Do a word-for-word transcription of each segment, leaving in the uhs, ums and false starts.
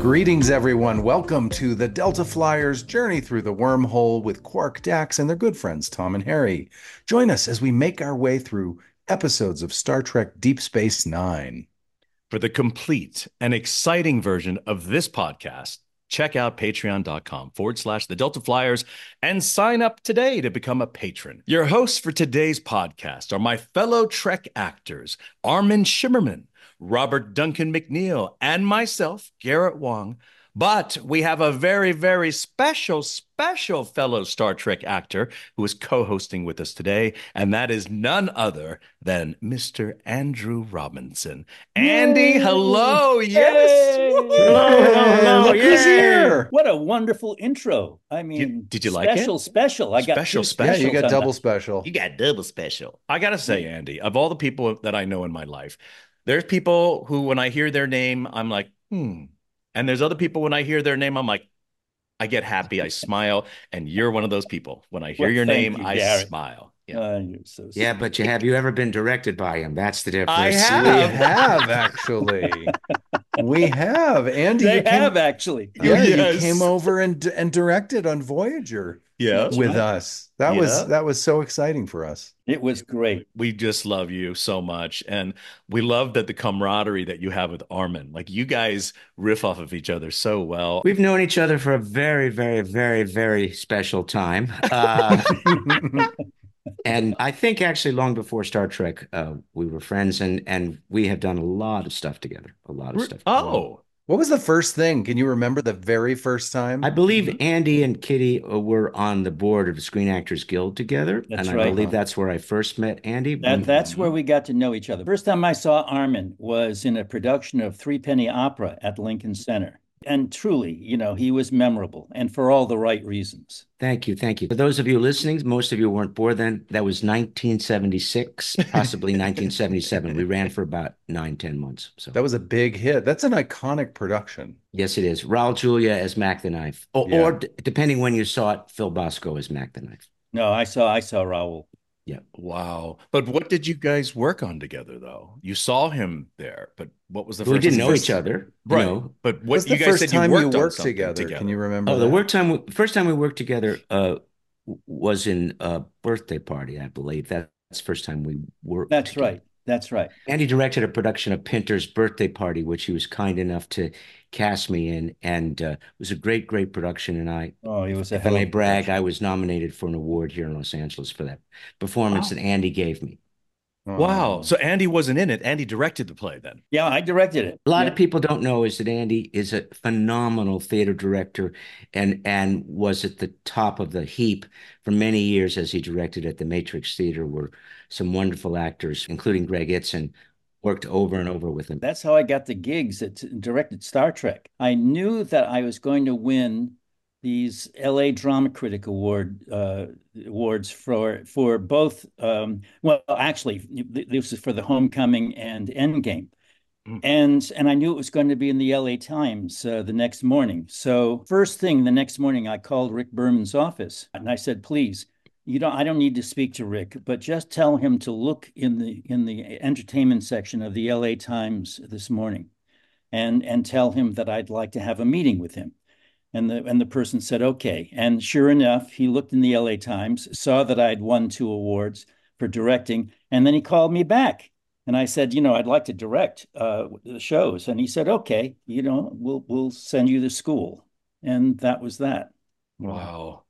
Greetings, everyone. Welcome to the Delta Flyers journey through the wormhole with Quark, Dax, and their good friends, Tom and Harry. Join us as we make our way through episodes of Star Trek Deep Space Nine. For the complete and exciting version of this podcast, check out patreon.com forward slash the Delta Flyers and sign up today to become a patron. Your hosts for today's podcast are my fellow Trek actors, Armin Shimmerman, Robert Duncan McNeil, and myself, Garrett Wang. But we have a very, very special, special fellow Star Trek actor who is co-hosting with us today, and that is none other than Mister Andrew Robinson. Andy, Yay! hello, yes! Hey! Woo-hoo! Hello, hello, hello. Look who's here! What a wonderful intro. I mean, Did- did you like it? special, special. I got Special, two special. Yeah, you got specials on double that. special. You got double special. I gotta say, Andy, of all the people that I know in my life, there's people who, when I hear their name, I'm like, hmm. And there's other people, when I hear their name, I'm like, I get happy, I smile, and you're one of those people. When I hear Well, your thank name, you, I Garrett. smile. Yeah. Uh, you're so Yeah, sweet. but you have you ever been directed by him? That's the difference. I We have. have, actually. We have. Andy, They you came, have actually. yeah, Yes. you came over and and directed on Voyager Yeah. That's with right. us. That Yeah. was that was so exciting for us. It was great. We just love you so much. And we love that the camaraderie that you have with Armin. Like, you guys riff off of each other so well. We've known each other for a very, very, very, very special time. Uh, and I think actually long before Star Trek, uh, we were friends and and we have done a lot of stuff together. A lot of stuff. together. Oh, What was the first thing? Can you remember the very first time? I believe Andy and Kitty uh, were on the board of the Screen Actors Guild together. That's and I right. believe that's where I first met Andy. That, that's where we got to know each other. First time I saw Armin was in a production of Three Penny Opera at Lincoln Center. And truly, you know, he was memorable and for all the right reasons. Thank you. Thank you. For those of you listening, most of you weren't born then. That was nineteen seventy-six, possibly nineteen seventy-seven. We ran for about nine, ten months. So That was a big hit. That's an iconic production. yes, it is. Raul Julia as Mac the Knife. Or, Yeah. or d- depending when you saw it, Phil Bosco as Mac the Knife. No, I saw I saw Raul. wow. But what did you guys work on together, though? You saw him there, but what was the We first didn't know first- each other. you Right. know. But what What's you the guys first said you time worked you on worked something together? Can you remember Oh, the that? work time, first time we worked together uh, w- was in a birthday party, I believe. That's the first time we worked That's together. right. That's right. Andy directed a production of Pinter's Birthday Party, which he was kind enough to cast me in, and uh, it was a great, great production. And I, Oh, it was a if I hell may of a brag, production. I was nominated for an award here in Los Angeles for that performance Wow. that Andy gave me. Wow. Oh. So Andy wasn't in it. Andy directed the play then. Yeah, I directed it. A lot Yeah. of people don't know is that Andy is a phenomenal theater director and and was at the top of the heap for many years as he directed at the Matrix Theater, where some wonderful actors, including Greg Itzin, worked over and over with him. That's how I got the gigs that directed Star Trek. I knew that I was going to win these L A Drama Critic Award uh, awards for for both. Um, well, actually, this is for the Homecoming and Endgame, Mm. and and I knew it was going to be in the L A Times uh, the next morning. So first thing the next morning, I called Rick Berman's office and I said, "Please, you don't. I don't need to speak to Rick, but just tell him to look in the in the entertainment section of the L A Times this morning, and and tell him that I'd like to have a meeting with him." And the and the person said, okay. And sure enough, he looked in the L A Times, saw that I'd won two awards for directing, and then he called me back. And I said, you know, I'd like to direct uh, the shows. And he said, okay, you know, we'll we'll send you to school. And that was that. Wow.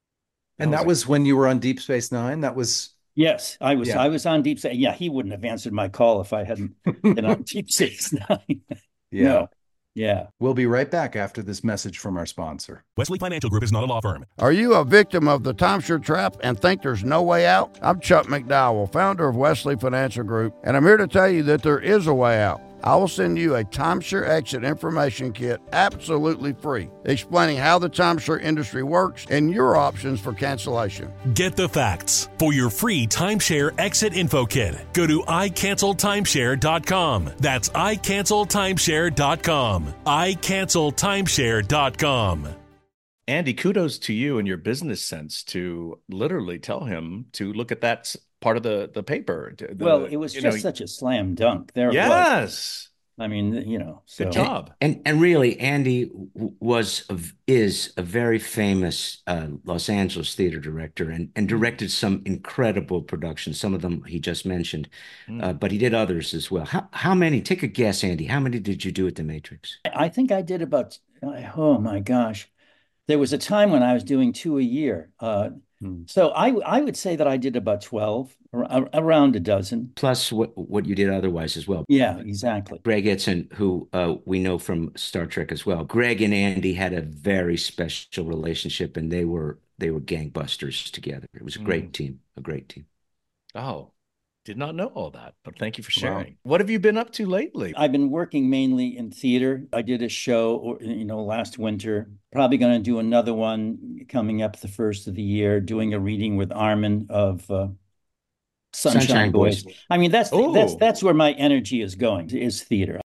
And That that was was when you were on Deep Space Nine? That was Yes, I was Yeah. I was on Deep Space. Yeah, he wouldn't have answered my call if I hadn't been on Deep Space Nine. yeah. No. Yeah. We'll be right back after this message from our sponsor. Wesley Financial Group is not a law firm. Are you a victim of the timeshare trap and think there's no way out? I'm Chuck McDowell, founder of Wesley Financial Group, and I'm here to tell you that there is a way out. I will send you a timeshare exit information kit absolutely free, explaining how the timeshare industry works and your options for cancellation. Get the facts. For your free timeshare exit info kit, go to i cancel timeshare dot com. That's i cancel timeshare dot com. i cancel timeshare dot com. Andy, kudos to you and your business sense to literally tell him to look at that s- part of the, the paper. The- Well, it was you just know, such a slam dunk. There it was. yes. I mean, you know, so Good job. And and really, Andy was is a very famous uh, Los Angeles theater director, and and directed some incredible productions. Some of them he just mentioned, Mm. uh, but he did others as well. How how many? Take a guess, Andy. How many did you do at the Matrix? I think I did about, oh my gosh. There was a time when I was doing two a year. Uh, Hmm. so I I would say that I did about twelve, ar- around a dozen. Plus what what you did otherwise as well. Yeah, exactly. Greg Edson, who uh, we know from Star Trek as well. Greg and Andy had a very special relationship, and they were they were gangbusters together. It was a great Mm. team, a great team. Oh, did not know all that, but thank you for Wow. sharing. What have you been up to lately? I've been working mainly in theater. I did a show, or, you know, last winter. Probably going to do another one coming up the first of the year, doing a reading with Armin of uh, Sunshine, Sunshine Boys. Boys. I mean, that's the, that's Oh. that's where my energy is going, is theater.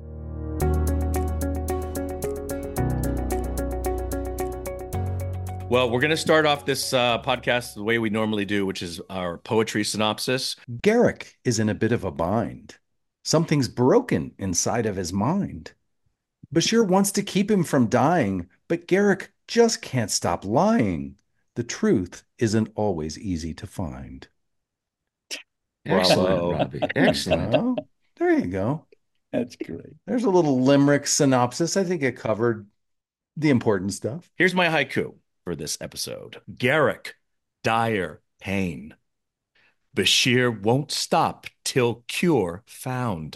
Well, we're going to start off this uh, podcast the way we normally do, which is our poetry synopsis. Garrick is in a bit of a bind. Something's broken inside of his mind. Bashir wants to keep him from dying, but Garrick just can't stop lying. The truth isn't always easy to find. Excellent, Bravo. Robbie. Excellent. Oh, there you go. That's great. There's a little limerick synopsis. I think it covered the important stuff. Here's my haiku for this episode. Garrick, dire pain. Bashir won't stop till cure found.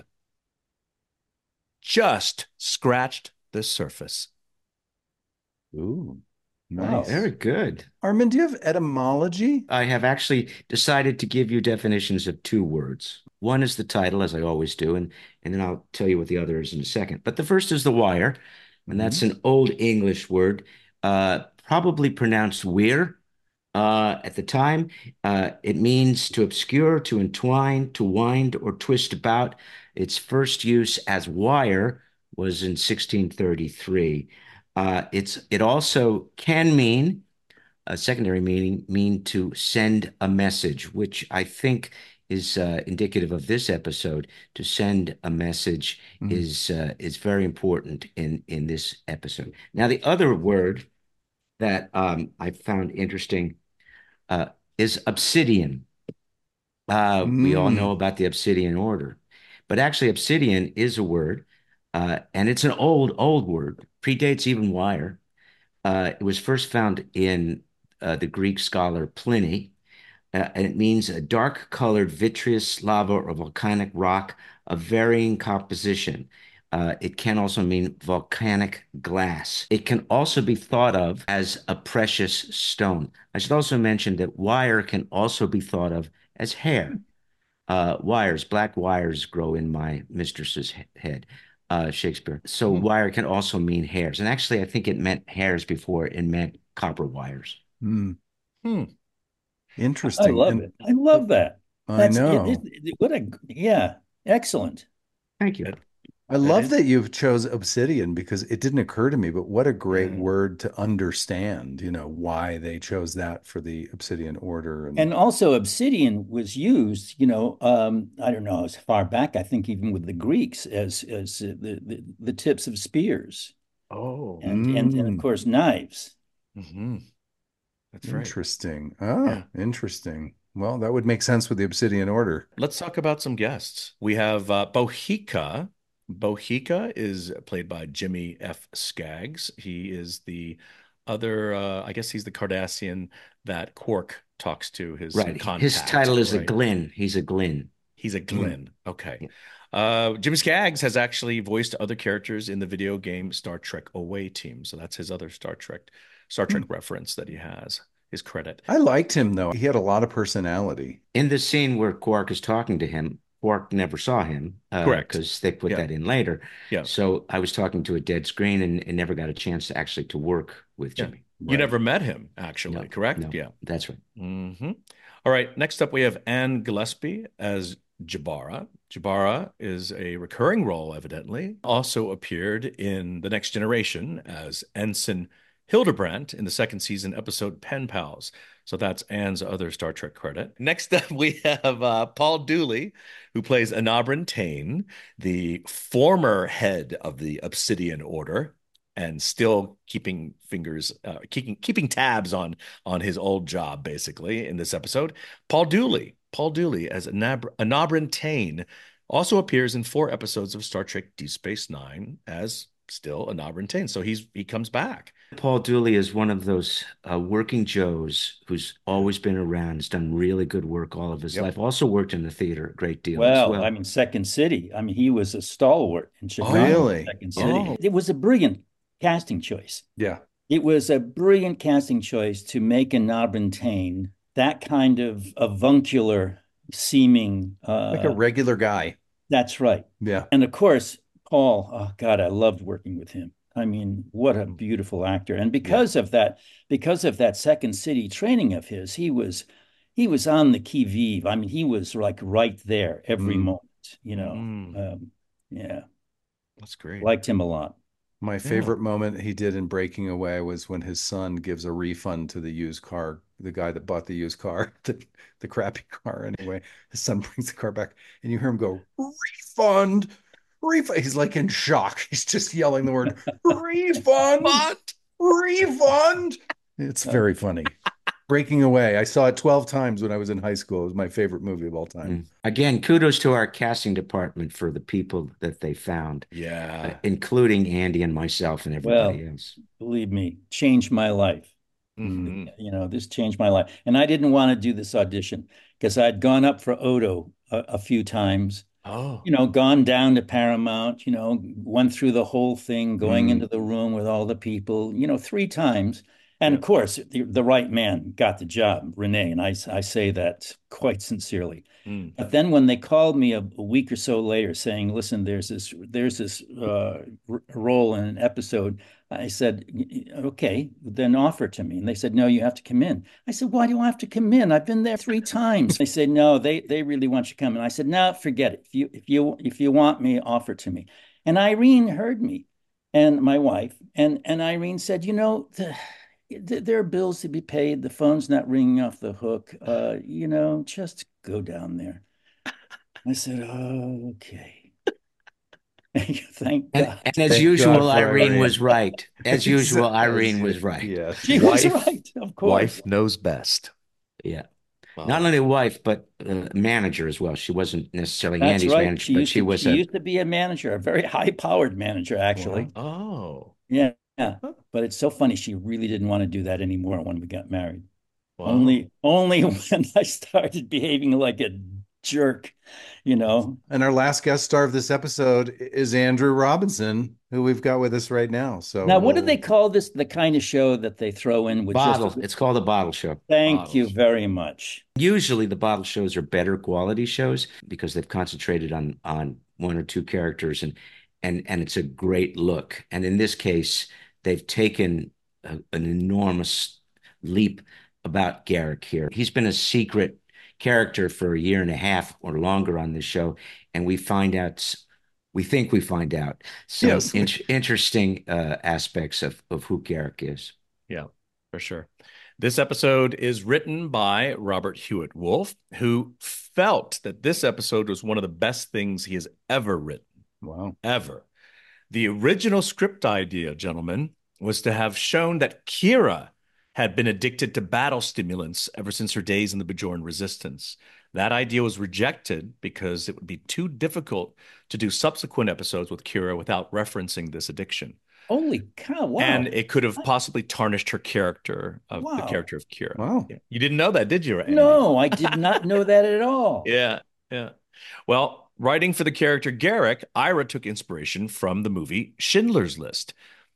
Just scratched the surface. Ooh, Wow. nice. Very good. Armin, do you have etymology? I have actually decided to give you definitions of two words. One is the title, as I always do, and, and then I'll tell you what the other is in a second. But the first is the wire, and that's an Old English word, uh, probably pronounced weir. Uh, at the time, uh, it means to obscure, to entwine, to wind, or twist about. Its first use as wire was in sixteen thirty-three. Uh, it's it also can mean a secondary meaning mean to send a message, which I think is uh, indicative of this episode. To send a message Mhm. is uh, is very important in in this episode. Now, the other word that um, I found interesting uh, is obsidian. Uh, we all Mm. know about the Obsidian Order, but actually, obsidian is a word, uh, and it's an old, old word, predates even wire. Uh, it was first found in uh, the Greek scholar Pliny, uh, and it means a dark-colored vitreous lava or volcanic rock of varying composition. Uh, it can also mean volcanic glass. It can also be thought of as a precious stone. I should also mention that wire can also be thought of as hair. Uh, wires, black wires grow in my mistress's he- head, uh, Shakespeare. So Hmm. wire can also mean hairs. And actually, I think it meant hairs before it meant copper wires. Mm. Hmm. I Interesting. love And it. I love that. I That's know. it, it- what a yeah, excellent. Thank you. Good. I love is- that you chose obsidian because it didn't occur to me, but what a great Mm. word to understand, you know, why they chose that for the Obsidian Order. And, And also obsidian was used, you know, um, I don't know, as far back, I think even with the Greeks as as uh, the, the the tips of spears Oh. and and, and Mm. of course knives. Hmm. That's right. interesting. Oh, Yeah. interesting. Well, that would make sense with the Obsidian Order. Let's talk about some guests. We have uh, Bohica. Bohica is played by Jimmy F. Skaggs. He is the other, uh, I guess he's the Cardassian that Quark talks to, his Right. His contact, title is a right? Glyn. He's a Glyn. He's a Glyn. Okay. Yeah. Uh, Jimmy Skaggs has actually voiced other characters in the video game Star Trek Away Team. So that's his other Star Trek Star Trek reference that he has, his credit. I liked him, though. He had a lot of personality. In the scene where Quark is talking to him, Quark never saw him. Uh, Correct. Because they put Yeah. that in later. Yeah. So I was talking to a dead screen and, and never got a chance to actually to work with Yeah. Jimmy. You Right. never met him, actually, No, correct? no. Yeah. That's right. hmm All right. Next up, we have Anne Gillespie as Jabara. Jabara is a recurring role, evidently. Also appeared in The Next Generation as Ensign Hildebrandt in the second season episode Pen Pals. So that's Anne's other Star Trek credit. Next up, we have uh, Paul Dooley, who plays Enabran Tain, the former head of the Obsidian Order, and still keeping fingers, uh, keeping keeping tabs on on his old job, basically, in this episode. Paul Dooley, Paul Dooley as Enab- Enabran Tain, also appears in four episodes of Star Trek Deep Space Nine as still Enabran Tain. So he's he comes back. Paul Dooley is one of those uh, working Joes who's always been around, has done really good work all of his Yep. life. Also worked in the theater a great deal Well, as well. I mean, Second City. I mean, he was a stalwart in Chicago. really? Second City. Oh. It was a brilliant casting choice. Yeah. It was a brilliant casting choice to make Enabran Tain that kind of avuncular seeming. Uh, Like a regular guy. that's right. Yeah. And of course, Paul, oh God, I loved working with him. I mean, what a beautiful actor. And because of that, because of that Second City training of his, he was he was on the qui vive. I mean, he was like right there every Mm. moment, you know. Mm. Um, yeah, That's great. liked him a lot. My favorite moment he did in Breaking Away was when his son gives a refund to the used car, the guy that bought the used car, the, the crappy car anyway. His son brings the car back and you hear him go, refund, refund. He's like in shock. He's just yelling the word, refund, refund. It's very funny. Breaking Away. I saw it twelve times when I was in high school. It was my favorite movie of all time. Mm. Again, kudos to our casting department for the people that they found, uh, Yeah. including Andy and myself and everybody else. Believe me, changed my life. Mhm. You know, this changed my life. And I didn't want to do this audition because I'd gone up for Odo a, a few times, Oh. you know, gone down to Paramount, you know, went through the whole thing, going Mm. into the room with all the people, you know, three times. And Yeah. of course, the, the right man got the job, Renee. And I, I say that quite sincerely. Mm. But then when they called me a, a week or so later saying, listen, there's this, there's this uh, r- role in an episode, I said, okay, then offer to me. And they said, no, you have to come in. I said, why do I have to come in? I've been there three times. They said, no, they they really want you to come. And I said, no, forget it. If you if you if you want me, offer to me. And Irene heard me, and my wife, and and Irene said, you know, the, the, there are bills to be paid. The phone's not ringing off the hook. Uh, you know, just go down there. I said, oh, okay. Thank And, God. and as Thank usual, God for Irene Irene. was right. As usual, Irene was right. Yeah. She was Wife- right, of course. Wife knows best. Yeah. Wow. Not only wife, but uh, manager as well. She wasn't necessarily That's Andy's right. manager, She but used she to, was she a used to be a manager, a very high-powered manager, actually. Oh. Yeah, yeah. But it's so funny. She really didn't want to do that anymore when we got married. Wow. Only, only when I started behaving like a jerk, you know. And our last guest star of this episode is Andrew Robinson, who we've got with us right now. So Now, what do we'll- they call this? The kind of show that they throw in with bottle. just. It's called a bottle show. Thank you Bottles. very much. Usually the bottle shows are better quality shows because they've concentrated on on one or two characters and and and it's a great look. And in this case, they've taken a, an enormous leap about Garrick here. He's been a secret character for a year and a half or longer on this show, and we find out we think we find out some Yes. in- interesting uh, aspects of of who Garrick is. Yeah, for sure. This episode is written by Robert Hewitt Wolf, who felt that this episode was one of the best things he has ever written, Wow. ever. The original script idea, gentlemen, was to have shown that Kira had been addicted to battle stimulants ever since her days in the Bajoran resistance. That idea was rejected because it would be too difficult to do subsequent episodes with Kira without referencing this addiction. Holy cow! Wow. And it could have possibly tarnished her character of the Wow. character of Kira. Wow. Yeah. You didn't know that, did you, Andy? No, I did not know that at all. Yeah, yeah. Well, writing for the character Garrick, Ira took inspiration from the movie Schindler's List.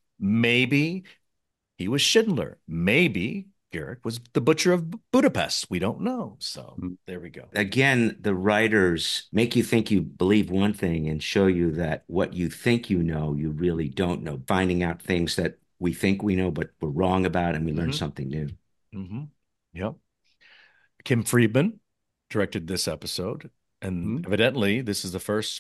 Maybe he was Schindler. Maybe Garrick was the butcher of Budapest. We don't know. So Mm. there we go. Again, the writers make you think you believe one thing and show you that what you think you know, you really don't know. Finding out things that we think we know, but we're wrong about, and we learn Mhm. something new. Mm-hmm. Yep. Kim Friedman directed this episode. And Mhm. evidently, this is the first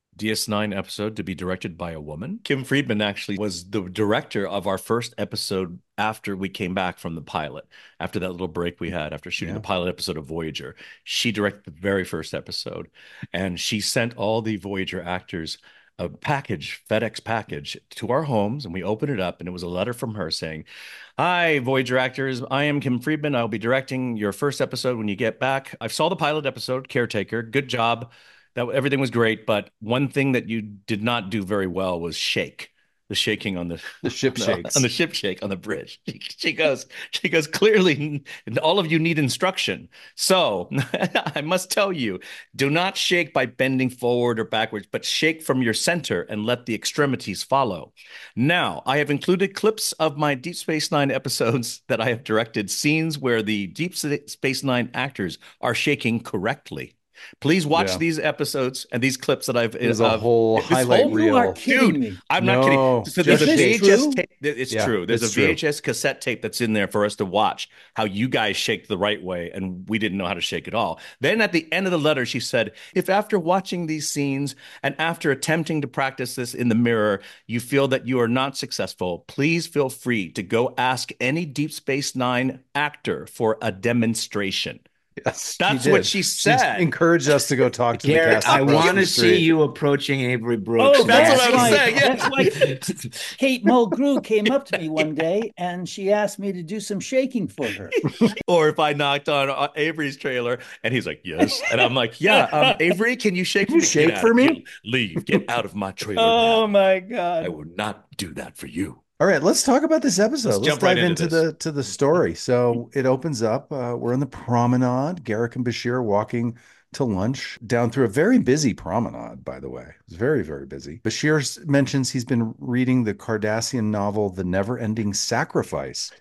D S nine episode to be directed by a woman. Kim Friedman actually was the director of our first episode after we came back from the pilot, after that little break we had after shooting Yeah. the pilot episode of Voyager. She directed the very first episode, and she sent all the Voyager actors a package, FedEx package, to our homes, and we opened it up, and it was a letter from her saying, "Hi, Voyager actors. I am Kim Friedman. I'll be directing your first episode when you get back. I saw the pilot episode, Caretaker. Good job. That everything was great, but one thing that you did not do very well was shake. The shaking on the The ship on the- shakes. on the ship shake on the bridge." She, she goes, she goes, clearly, all of you need instruction. So I must tell you, do not shake by bending forward or backwards, but shake from your center and let the extremities follow. Now, I have included clips of my Deep Space Nine episodes that I have directed, scenes where the Deep Space Nine actors are shaking correctly. Please watch Yeah. these episodes and these clips that I've. There's a uh, whole this highlight whole- You are reel. kidding Dude, me. I'm not No, kidding. So there's a Is this V H S true? tape. It's Yeah, true. There's it's a true. V H S cassette tape that's in there for us to watch how you guys shake the right way, and we didn't know how to shake at all. Then at the end of the letter, she said, "If after watching these scenes and after attempting to practice this in the mirror, you feel that you are not successful, please feel free to go ask any Deep Space Nine actor for a demonstration." Yes, That's she what did. she said. encouraged us to go talk to the Garrett, cast. I across want the to see street. you approaching Avery Brooks. Oh, and That's what I asking- was why, saying, yeah. That's why Kate Mulgrew came up to me one day and she asked me to do some shaking for her. Or if I knocked on uh, Avery's trailer and he's like, "Yes," and I'm like, "Yeah, um, Avery, can you shake? Can you Get shake out- for me? get- leave, get out of my trailer Oh now. my I God. will not do that for you." All right, let's talk about this episode. Let's Let's, jump dive right into into this. the to the story. So it opens up. Uh, we're in the promenade. Garrick and Bashir are walking to lunch down through a very busy promenade, by the way. It's very, very busy. Bashir s- mentions he's been reading the Cardassian novel, The Never-Ending Sacrifice,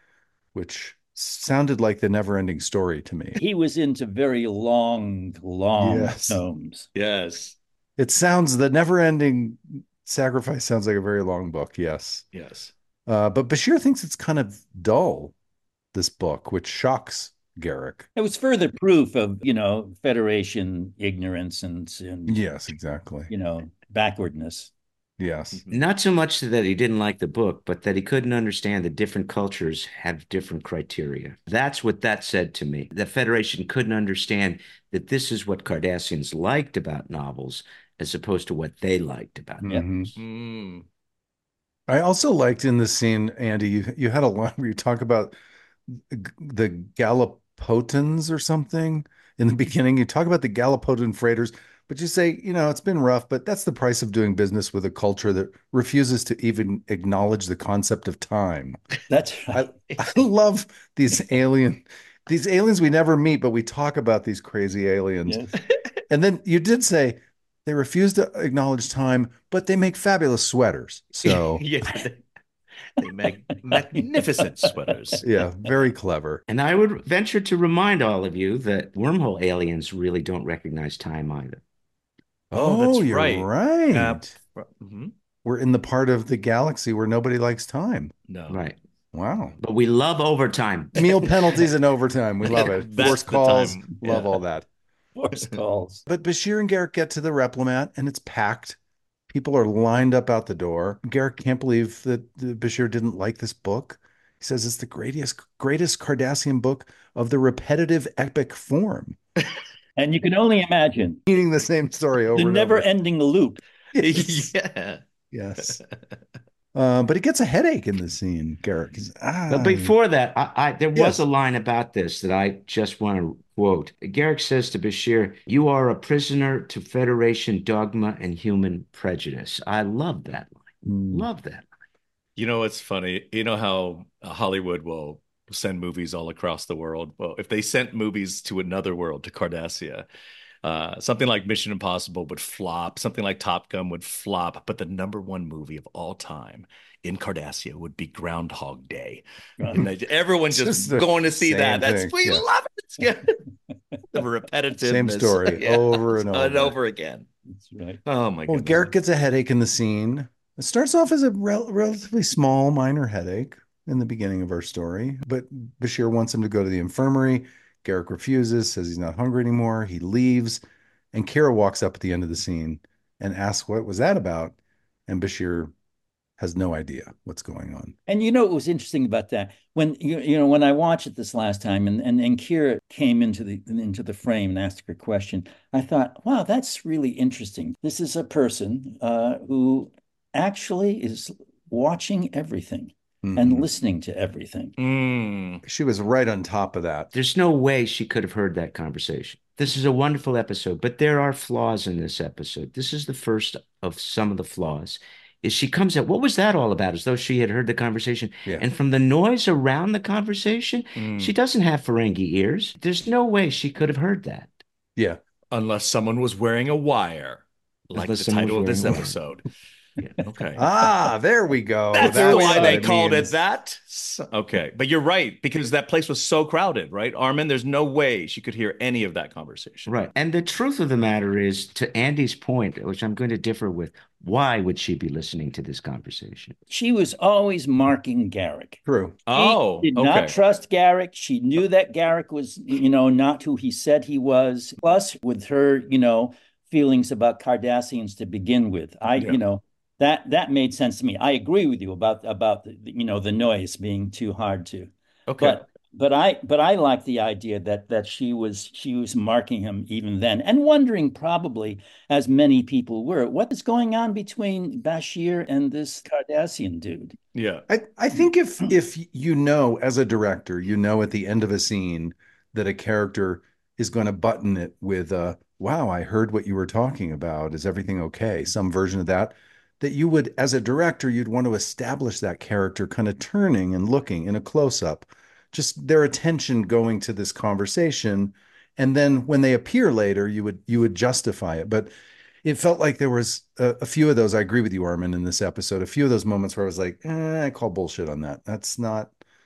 which sounded like the never-ending story to me. He was into very long, long Yes. tomes. Yes, It sounds, the Never-Ending Sacrifice sounds like a very long book, yes. yes. Uh, but Bashir thinks it's kind of dull, this book, which shocks Garrick. It was further proof of, you know, Federation ignorance and, and Yes, exactly. you know, backwardness. Yes. Not so much that he didn't like the book, but that he couldn't understand that different cultures have different criteria. That's what that said to me. The Federation couldn't understand that this is what Cardassians liked about novels as opposed to what they liked about Yep. novels. Mm. I also liked in this scene, Andy, you you had a line where you talk about g- the Gallipotans or something in the beginning. You talk about the Gallipotan freighters, but you say, you know, it's been rough, but that's the price of doing business with a culture that refuses to even acknowledge the concept of time. That's right. I, I love these alien, these aliens we never meet, but we talk about these crazy aliens. Yes. And then you did say they refuse to acknowledge time, but they make fabulous sweaters. So Yeah, they, they make magnificent sweaters. yeah, very clever. And I would venture to remind all of you that wormhole aliens really don't recognize time either. Oh, that's you're right. right. Uh, mhm. We're in the part of the galaxy where nobody likes time. No, Right. Wow. But we love overtime. Meal penalties and overtime. We love it. That's Force the calls. time. Love Yeah. all that. Force calls. But Bashir and Garrick get to the Replimat and it's packed. People are lined up out the door. Garrick can't believe that uh, Bashir didn't like this book. He says it's the greatest, greatest Cardassian book of the repetitive epic form, And you can only imagine reading the same story over the and never over. ending loop. Yes. Yeah. Yes. Uh, but he gets a headache in the scene, Garrick. He's, ah, But before that, I, I there was Yes. a line about this that I just want to quote. Garrick says to Bashir, "You are a prisoner to Federation dogma and human prejudice." I love that line. Mm. Love that. You know what's funny? You know how Hollywood will send movies all across the world? Well, if they sent movies to another world, to Cardassia, uh, something like Mission Impossible would flop. Something like Top Gun would flop. But the number one movie of all time in Cardassia would be Groundhog Day. And they- everyone's It's just, just the going to see same that. That's thing, we yeah. love it. Yeah. The repetitive Same story over and over. and over again. That's right. Oh my Well, goodness. Garrick gets a headache in the scene. It starts off as a rel- relatively small, minor headache in the beginning of our story, but Bashir wants him to go to the infirmary. Garrick refuses, says he's not hungry anymore. He leaves, and Kara walks up at the end of the scene and asks, what was that about? And Bashir has no idea what's going on. And you know what was interesting about that? When you you know when I watched it this last time, and and, and Kira came into the into the frame and asked her question, I thought, wow, that's really interesting. This is a person uh, who actually is watching everything Mhm. and listening to everything. Mm. She was right on top of that. There's no way she could have heard that conversation. This is a wonderful episode, but there are flaws in this episode. This is the first of some of the flaws. Is she comes at, what was that all about? As though she had heard the conversation. Yeah. And from the noise around the conversation, Mm. she doesn't have Ferengi ears. There's no way she could have heard that. Yeah. Unless someone was wearing a wire, like Unless the someone title of was this wearing a wire. episode. Okay. Ah, there we go. That's That's why what they it called means. it that. So- okay. But you're right, because that place was so crowded, right? Armin, there's no way she could hear any of that conversation. Right. And the truth of the matter is, to Andy's point, which I'm going to differ with, why would she be listening to this conversation? She was always marking Garak. True. Oh, She did okay. not trust Garak. She knew that Garak was, you know, not who he said he was. Plus, with her, you know, feelings about Cardassians to begin with, I, Yeah. you know, that that made sense to me. I agree with you about about the, you know, the noise being too hard to. Okay. But but I but I like the idea that that she was she was marking him even then, and wondering, probably, as many people were, what is going on between Bashir and this Cardassian dude. Yeah. I, I think if if you know, as a director, you know at the end of a scene that a character is going to button it with uh wow, I heard what you were talking about. Is everything okay? Some version of that, that you would, as a director, you'd want to establish that character kind of turning and looking in a close-up, just their attention going to this conversation. And then when they appear later, you would you would justify it. But it felt like there was a, a few of those. I agree with you, Armin, in this episode. A few of those moments where I was like, eh, I call bullshit on that. That's not.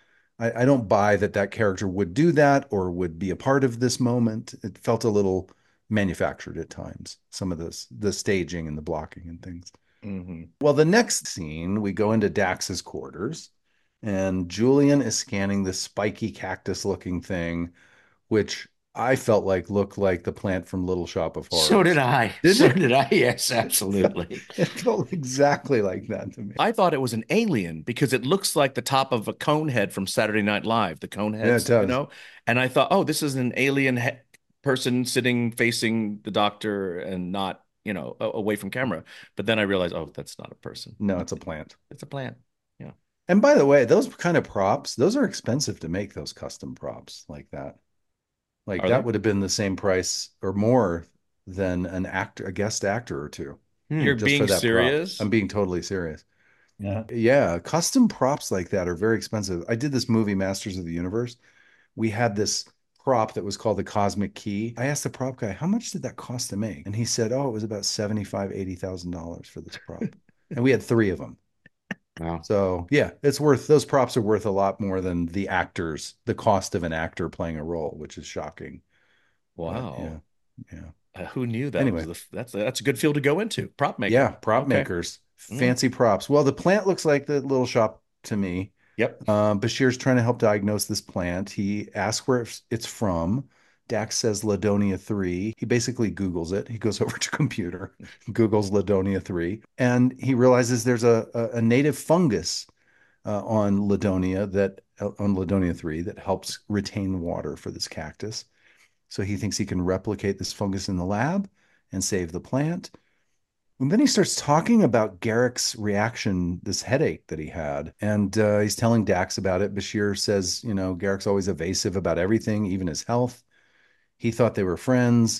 I, I don't buy that that character would do that or would be a part of this moment. It felt a little manufactured at times. Some of this, the staging and the blocking and things. Mm-hmm. Well, the next scene, we go into Dax's quarters, and Julian is scanning this spiky cactus-looking thing, which I felt like looked like the plant from Little Shop of Horrors. So did I. Did so it? did I. Yes, absolutely. It felt exactly like that to me. I thought it was an alien because it looks like the top of a cone head from Saturday Night Live, the cone heads, Yeah, it does. you know? And I thought, oh, this is an alien he- person sitting facing the doctor and not, you know, a- away from camera. But then I realized, oh, that's not a person. No, it's a plant. It's a plant. Yeah. And by the way, those kind of props, those are expensive to make, those custom props like that. Like Are that they? would have been the same price or more than an actor, a guest actor or two. Hmm. You're just for being that prop. serious? I'm being totally serious. Yeah. Yeah, custom props like that are very expensive. I did this movie, Masters of the Universe. We had this prop that was called the Cosmic Key. I asked the prop guy, how much did that cost to make? And he said, oh, it was about seventy-five, eighty thousand dollars for this prop. And we had three of them. Wow. So yeah, it's worth, those props are worth a lot more than the actors, the cost of an actor playing a role, which is shocking. But, Wow. yeah. Yeah. Uh, who knew that? Anyway. Was the, that's that's a good field to go into. Prop maker. Yeah. Prop Okay. makers, Mm. fancy props. Well, the plant looks like the Little Shop to me. Yep. Uh, Bashir's trying to help diagnose this plant. He asks where it's- it's from. Dax says Ladonia three. He basically Googles it. He goes over to computer, Googles Ladonia three, and he realizes there's a, a, a native fungus uh, on Ladonia that uh, on Ladonia three that helps retain water for this cactus. So he thinks he can replicate this fungus in the lab and save the plant. And then he starts talking about Garrick's reaction, this headache that he had. And uh, he's telling Dax about it. Bashir says, you know, Garrick's always evasive about everything, even his health. He thought they were friends.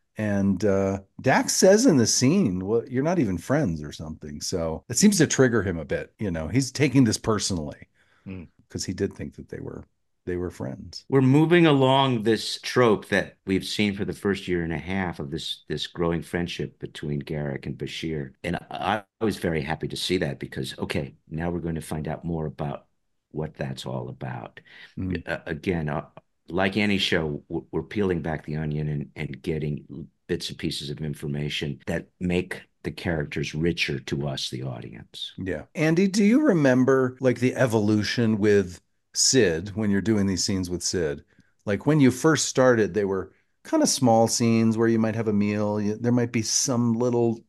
And uh, Dax says in the scene, well, you're not even friends or something. So it seems to trigger him a bit. You know, he's taking this personally Mm. because he did think that they were they were friends. We're moving along this trope that we've seen for the first year and a half of this this growing friendship between Garrick and Bashir. And I, I was very happy to see that because, okay, now we're going to find out more about what that's all about. Mm. Uh, again, uh, like any show, we're, we're peeling back the onion and, and getting bits and pieces of information that make the characters richer to us, the audience. Yeah. Andy, do you remember like the evolution with Sid when you're doing these scenes with Sid? Like when you first started, they were kind of small scenes where you might have a meal. You, there might be some little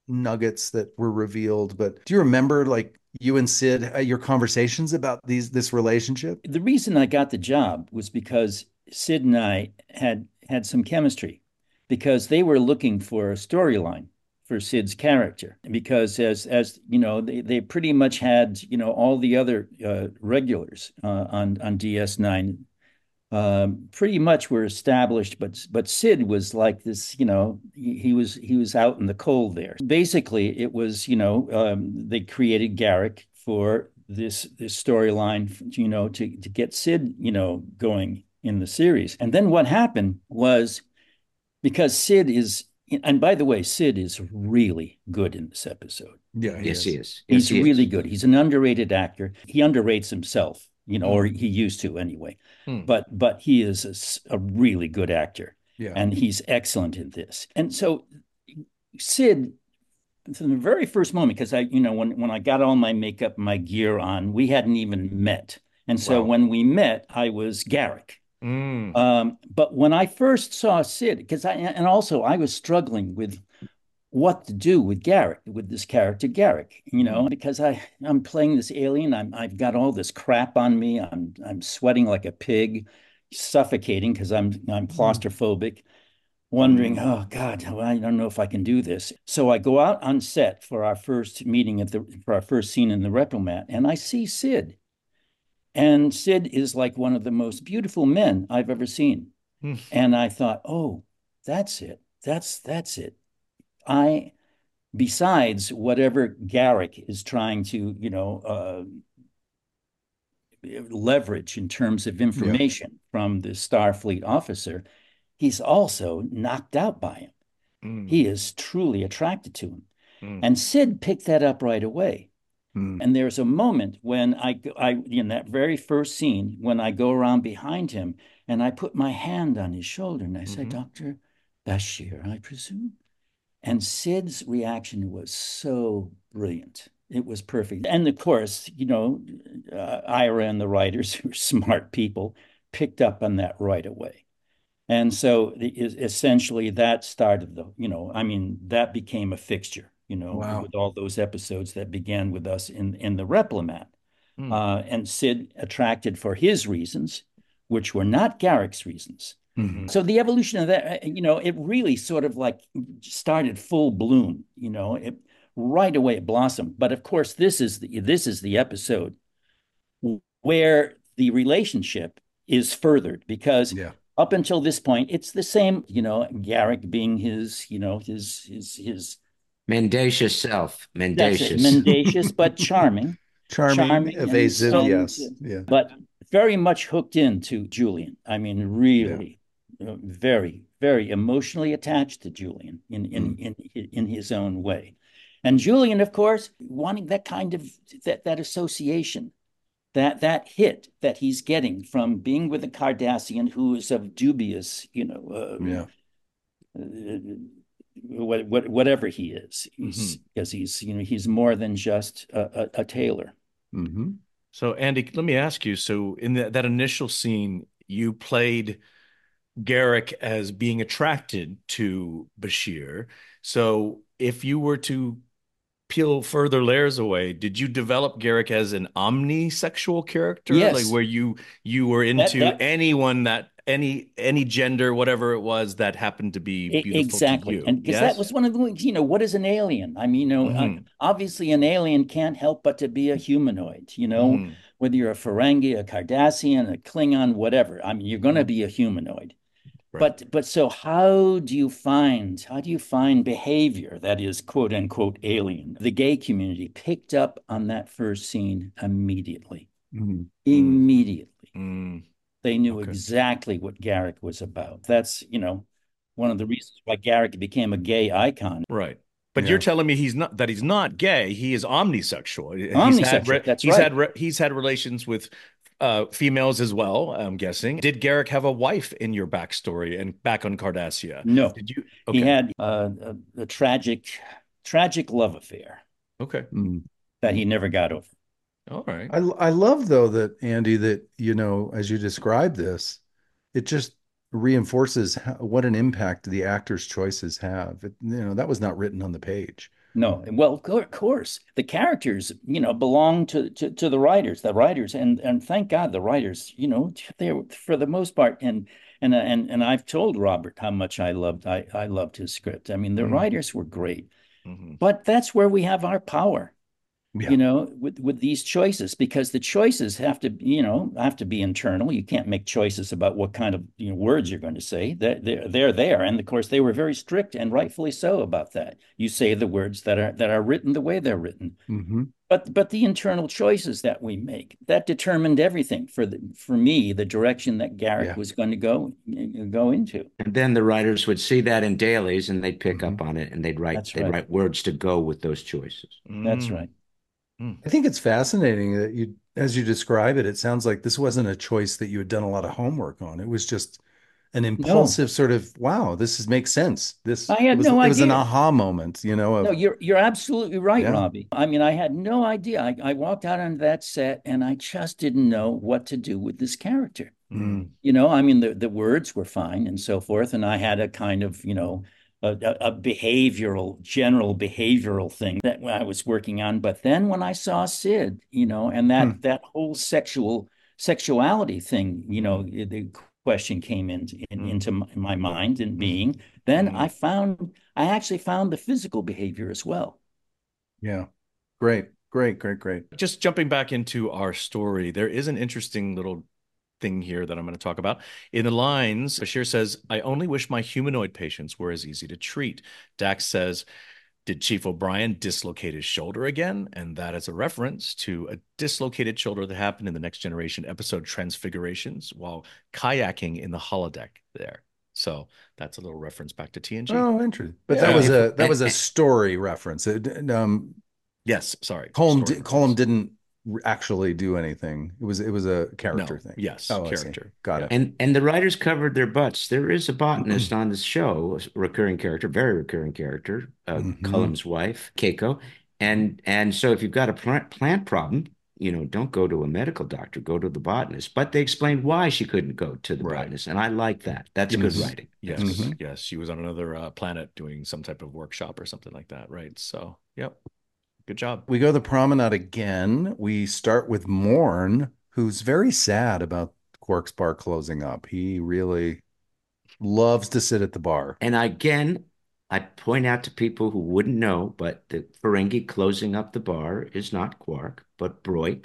nuggets that were revealed, but do you remember like you and Sid, uh, your conversations about these this relationship? The reason I got the job was because Sid and I had had some chemistry, because they were looking for a storyline for Sid's character. Because as as you know, they, they pretty much had, you know, all the other uh, regulars uh, on on D S nine um, pretty much were established, but but Sid was like this, you know, he, he was he was out in the cold there. Basically, it was, you know, um, they created Garak for this this storyline, you know, to to get Sid, you know, going in the series. And then what happened was, because Sid is, and by the way, Sid is really good in this episode. Yeah, he Yes, is. he is. He's Yes, he really is. good. He's an underrated actor. He underrates himself, you know, or he used to anyway. Hmm. But but he is a s- a really good actor, Yeah. and he's excellent in this. And so Sid, from the very first moment, because I, you know, when when I got all my makeup, my gear on, we hadn't even met. And so Wow. when we met, I was Garak. Mm. Um, but when I first saw Sid, because I, and also I was struggling with what to do with Garak, with this character Garak, you know, because I I'm playing this alien. I'm I've got all this crap on me. I'm I'm sweating like a pig, suffocating because I'm I'm claustrophobic, wondering, oh God, well, I don't know if I can do this. So I go out on set for our first meeting at the for our first scene in the Repromat, and I see Sid. And Sid is like one of the most beautiful men I've ever seen. Hmm. And I thought, oh, that's it. That's that's it. I, besides whatever Garak is trying to, you know, uh, leverage in terms of information from the Starfleet officer, he's also knocked out by him. Mm. He is truly attracted to him. Mm. And Sid picked that up right away. Mm. And there's a moment when I, I, in that very first scene, when I go around behind him and I put my hand on his shoulder and I say, Mhm. Doctor Bashir, I presume. And Sid's reaction was so brilliant. It was perfect. And of course, you know, uh, Ira and the writers, who are smart people, picked up on that right away. And so the, essentially that started the, you know, I mean, that became a fixture, you know, Wow. with all those episodes that began with us in, in the Replimat. Mm. Uh, and Sid attracted for his reasons, which were not Garak's reasons. Mhm. So the evolution of that, you know, it really sort of like started full bloom, you know, it, right away it blossomed. But of course, this is the, this is the episode where the relationship is furthered, because Yeah. up until this point, it's the same, you know, Garak being his, you know, his his his Mendacious self. that's it, Mendacious. mendacious but charming, Charming, charming and evasive, so- yes. Yeah. but very much hooked into Julian. I mean, really, uh, very, very emotionally attached to Julian in in, in in his own way. And Julian, of course, wanting that kind of that that association, that that hit that he's getting from being with a Cardassian who is of dubious, you know, uh, Yeah. uh, what, what, whatever he is, he's, because he's, you know, he's more than just a, a, a tailor. Mm-hmm. So, Andy, let me ask you. So, in the, that initial scene, you played Garak as being attracted to Bashir. So, if you were to peel further layers away, did you develop Garak as an omnisexual character? Yes. Like where you you were into that- anyone that any any gender, whatever it was that happened to be E- beautiful Exactly. to you. And because Yes? that was one of the things, you know, what is an alien? I mean, you know, uh, Mhm. obviously an alien can't help but to be a humanoid, you know, Mhm. whether you're a Ferengi, a Cardassian, a Klingon, whatever. I mean, you're going to be a humanoid. Right. But but so how do you find how do you find behavior that is quote unquote alien? The gay community picked up on that first scene immediately. Mhm. Immediately. Mm. They knew Okay. exactly what Garak was about. That's, you know, one of the reasons why Garak became a gay icon. Right. But Yeah. you're telling me he's not that he's not gay. He is omnisexual. He's had Omnisexual, that's he's right. had re- he's had relations with uh, females as well, I'm guessing. Did Garak have a wife in your backstory and back on Cardassia? No, Did you? he Okay. had uh, a, a tragic, tragic love affair Okay. Mm. that he never got over. All right. I I love though that Andy, that you know, as you describe this, it just reinforces how, what an impact the actors' choices have. It, you know, that was not written on the page. No, well, of cour- course, the characters, you know, belong to, to to the writers, the writers, and and thank God the writers, you know, they're for the most part, and and and and I've told Robert how much I loved I I loved his script. I mean, the Mm. writers were great, Mhm. but that's where we have our power, Yeah. you know, with with these choices, because the choices have to, you know, have to be internal. You can't make choices about what kind of, you know, words you're going to say. They're, they're, they're there. And of course, they were very strict, and rightfully so, about that. You say the words that are that are written the way they're written. Mm-hmm. But but the internal choices that we make, that determined everything for the for me, the direction that Garrick Yeah. was going to go go into. And then the writers would see that in dailies and they'd pick Mhm. up on it and they'd write That's they'd right. write words to go with those choices. That's Mm. right. I think it's fascinating that you, as you describe it, it sounds like this wasn't a choice that you had done a lot of homework on. It was just an No, impulsive sort of, wow, this is, makes sense. This, I it had was, no it was an idea. aha moment, you know, No, of, you're you're absolutely right, yeah. Robbie. I mean, I had no idea. I, I walked out on that set and I just didn't know what to do with this character. Mm. You know, I mean, the, the words were fine and so forth. And I had a kind of, you know, a, a behavioral, general behavioral thing that I was working on. But then when I saw Sid, you know, and that Hmm. that whole sexual sexuality thing, you know, the question came into in, Mm. into my, my mind and Mm. being, then Mm. I found I actually found the physical behavior as well. Yeah. Great, great, great, great. Just jumping back into our story, there is an interesting little thing here that I'm going to talk about. In the lines, Bashir says, I only wish my humanoid patients were as easy to treat. Dax says, did Chief O'Brien dislocate his shoulder again? And that is a reference to a dislocated shoulder that happened in the Next Generation episode Transfigurations while kayaking in the holodeck there. So that's a little reference back to T N G. Oh, interesting. But Yeah. that was If- a, that and- was a and- story reference. It, um, Yes, sorry. Colm, Story di- Colm reference. didn't r- actually do anything. It was, it was a No, character thing. yes, Oh, I see. character. Got Yeah. it. And and the writers covered their butts. There is a botanist on the show, a recurring character, very recurring character, uh, Mhm. Cullum's wife, Keiko. And and so if you've got a plant, plant problem, you know, don't go to a medical doctor, go to the botanist. But they explained why she couldn't go to the Right. botanist, and I like that. That's good Yes. writing. Yes, Mhm. yes. She was on another uh, planet doing some type of workshop or something like that, right? So, yep. Good job. We go the promenade again. We start with Morn, who's very sad about Quark's bar closing up. He really loves to sit at the bar. And again, I point out to people who wouldn't know, but the Ferengi closing up the bar is not Quark, but Broik,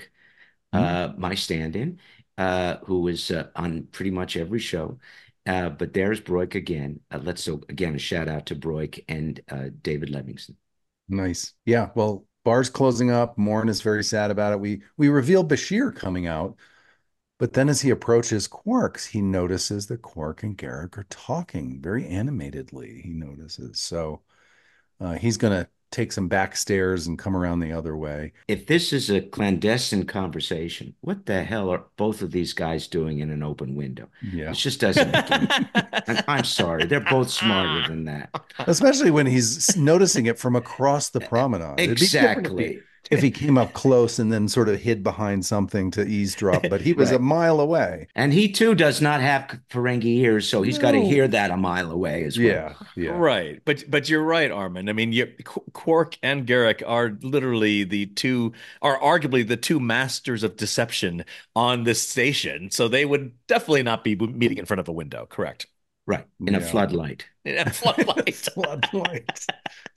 uh, my stand-in, uh, who is uh, on pretty much every show. Uh, but there's Broik again. Uh, let's so again a shout out to Broik and uh, David Livingston. Nice. Yeah. Well, bar's closing up. Morn is very sad about it. We we reveal Bashir coming out, but then as he approaches Quark's, he notices that Quark and Garrick are talking very animatedly. He notices. So uh, he's going to take some back stairs and come around the other way. If this is a clandestine conversation, what the hell are both of these guys doing in an open window? Yeah. It just doesn't make any. I'm, I'm sorry, they're both smarter than that. Especially when he's noticing it from across the promenade. It'd be different if he- Exactly. if he came up close and then sort of hid behind something to eavesdrop, but he was Right. a mile away. And he too does not have Ferengi ears, so he's got to No. hear that a mile away as well. Yeah, yeah. Right. But but you're right, Armin. I mean, you, Qu- Quark and Garrick are literally the two, are arguably the two masters of deception on this station. So they would definitely not be meeting in front of a window, correct? Right. In a Yeah. floodlight. In a floodlight. Floodlight.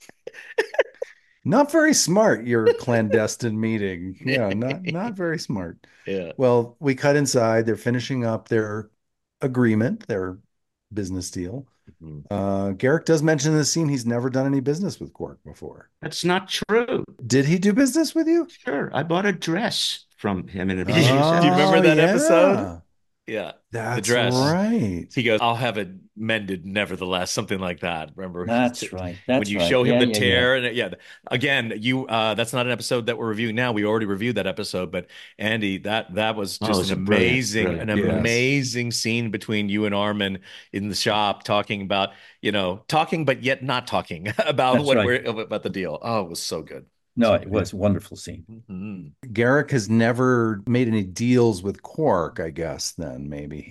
Not very smart, your clandestine meeting. Yeah, not not very smart. Yeah. Well, we cut inside. They're finishing up their agreement, their business deal. Mhm. Uh, Garrick does mention in the scene he's never done any business with Quark before. That's not true. Did he do business with you? Sure. I bought a dress from him in a Do you remember that episode? Yeah. That's dress. right. He goes, I'll have it mended nevertheless, something like that. Remember? That's right. That's when you right. show him Yeah, the yeah, tear and yeah, again, you uh that's not an episode that we're reviewing now. We already reviewed that episode, but Andy, that that was Oh, just it's an a brilliant, amazing, brilliant. an Yes. amazing scene between you and Armin in the shop talking about, you know, talking but yet not talking about That's what right. we're about the deal. Oh, it was so good. No, it was a wonderful scene. Mhm. Garrick has never made any deals with Quark, I guess, then maybe. He's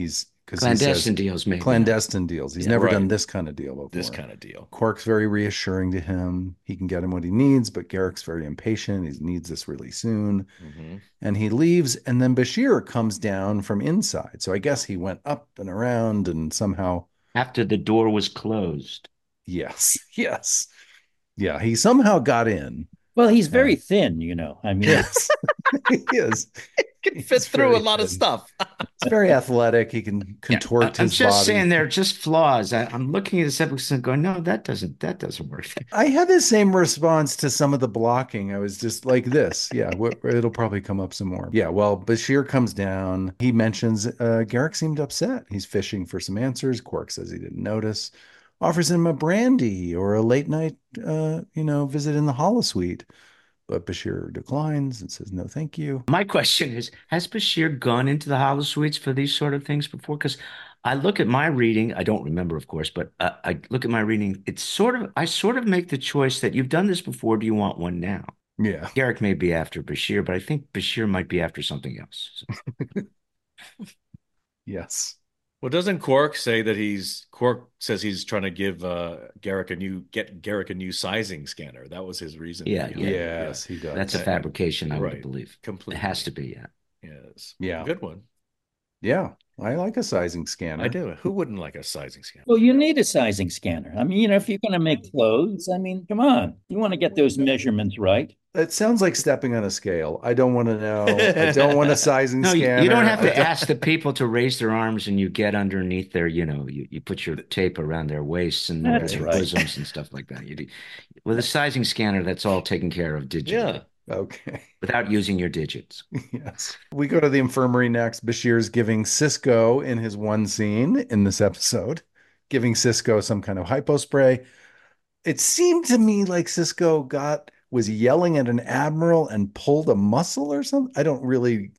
because he Clandestine says deals, maybe. clandestine deals. He's Yeah, never right. done this kind of deal before. This kind of deal. Quark's very reassuring to him. He can get him what he needs, but Garrick's very impatient. He needs this really soon. Mm-hmm. And he leaves, and then Bashir comes down from inside. So I guess he went up and around and somehow. After the door was closed. Yes, yes. Yeah, he somehow got in. Well, he's very yeah. thin, you know. I mean, yes, he is. He can fit through a lot thin. of stuff. He's very athletic. He can contort yeah, I'm his just body. saying they're just flaws. I, I'm looking at this episode and going, no, that doesn't that doesn't work. I had the same response to some of the blocking. I was just like this. Yeah, it'll probably come up some more. Yeah, well, Bashir comes down. He mentions uh, Garrick seemed upset. He's fishing for some answers. Quark says he didn't notice. Offers him a brandy or a late night, uh, you know, visit in the holosuite. But Bashir declines and says, no, thank you. My question is, has Bashir gone into the holosuites for these sort of things before? Because I look at my reading, I don't remember, of course, but uh, I look at my reading. It's sort of, I sort of make the choice that you've done this before. Do you want one now? Yeah. Garrick may be after Bashir, but I think Bashir might be after something else. So. Yes. Well, doesn't Quark say that he's Quark says he's trying to give uh, Garrick a new get Garrick a new sizing scanner? That was his reason. Yeah, yeah. Yes, he does. That's a fabrication, I right. would believe. Completely. It has to be, yeah. Yes. Yeah. Good one. Yeah. I like a sizing scanner. I do. Who wouldn't like a sizing scanner? Well, you need a sizing scanner. I mean, you know, if you're going to make clothes, I mean, come on. You want to get those measurements right. It sounds like stepping on a scale. I don't want to know. I don't want a sizing no, scanner. You don't have to ask the people to raise their arms and you get underneath their, you know, you, you put your tape around their waists and their right. bosoms and stuff like that. You do, with a sizing scanner, that's all taken care of digitally. Yeah. Okay. Without using your digits. Yes. We go to the infirmary next. Bashir's giving Sisko in his one scene in this episode, giving Sisko some kind of hypo spray. It seemed to me like Sisko got was yelling at an admiral and pulled a muscle or something. I don't really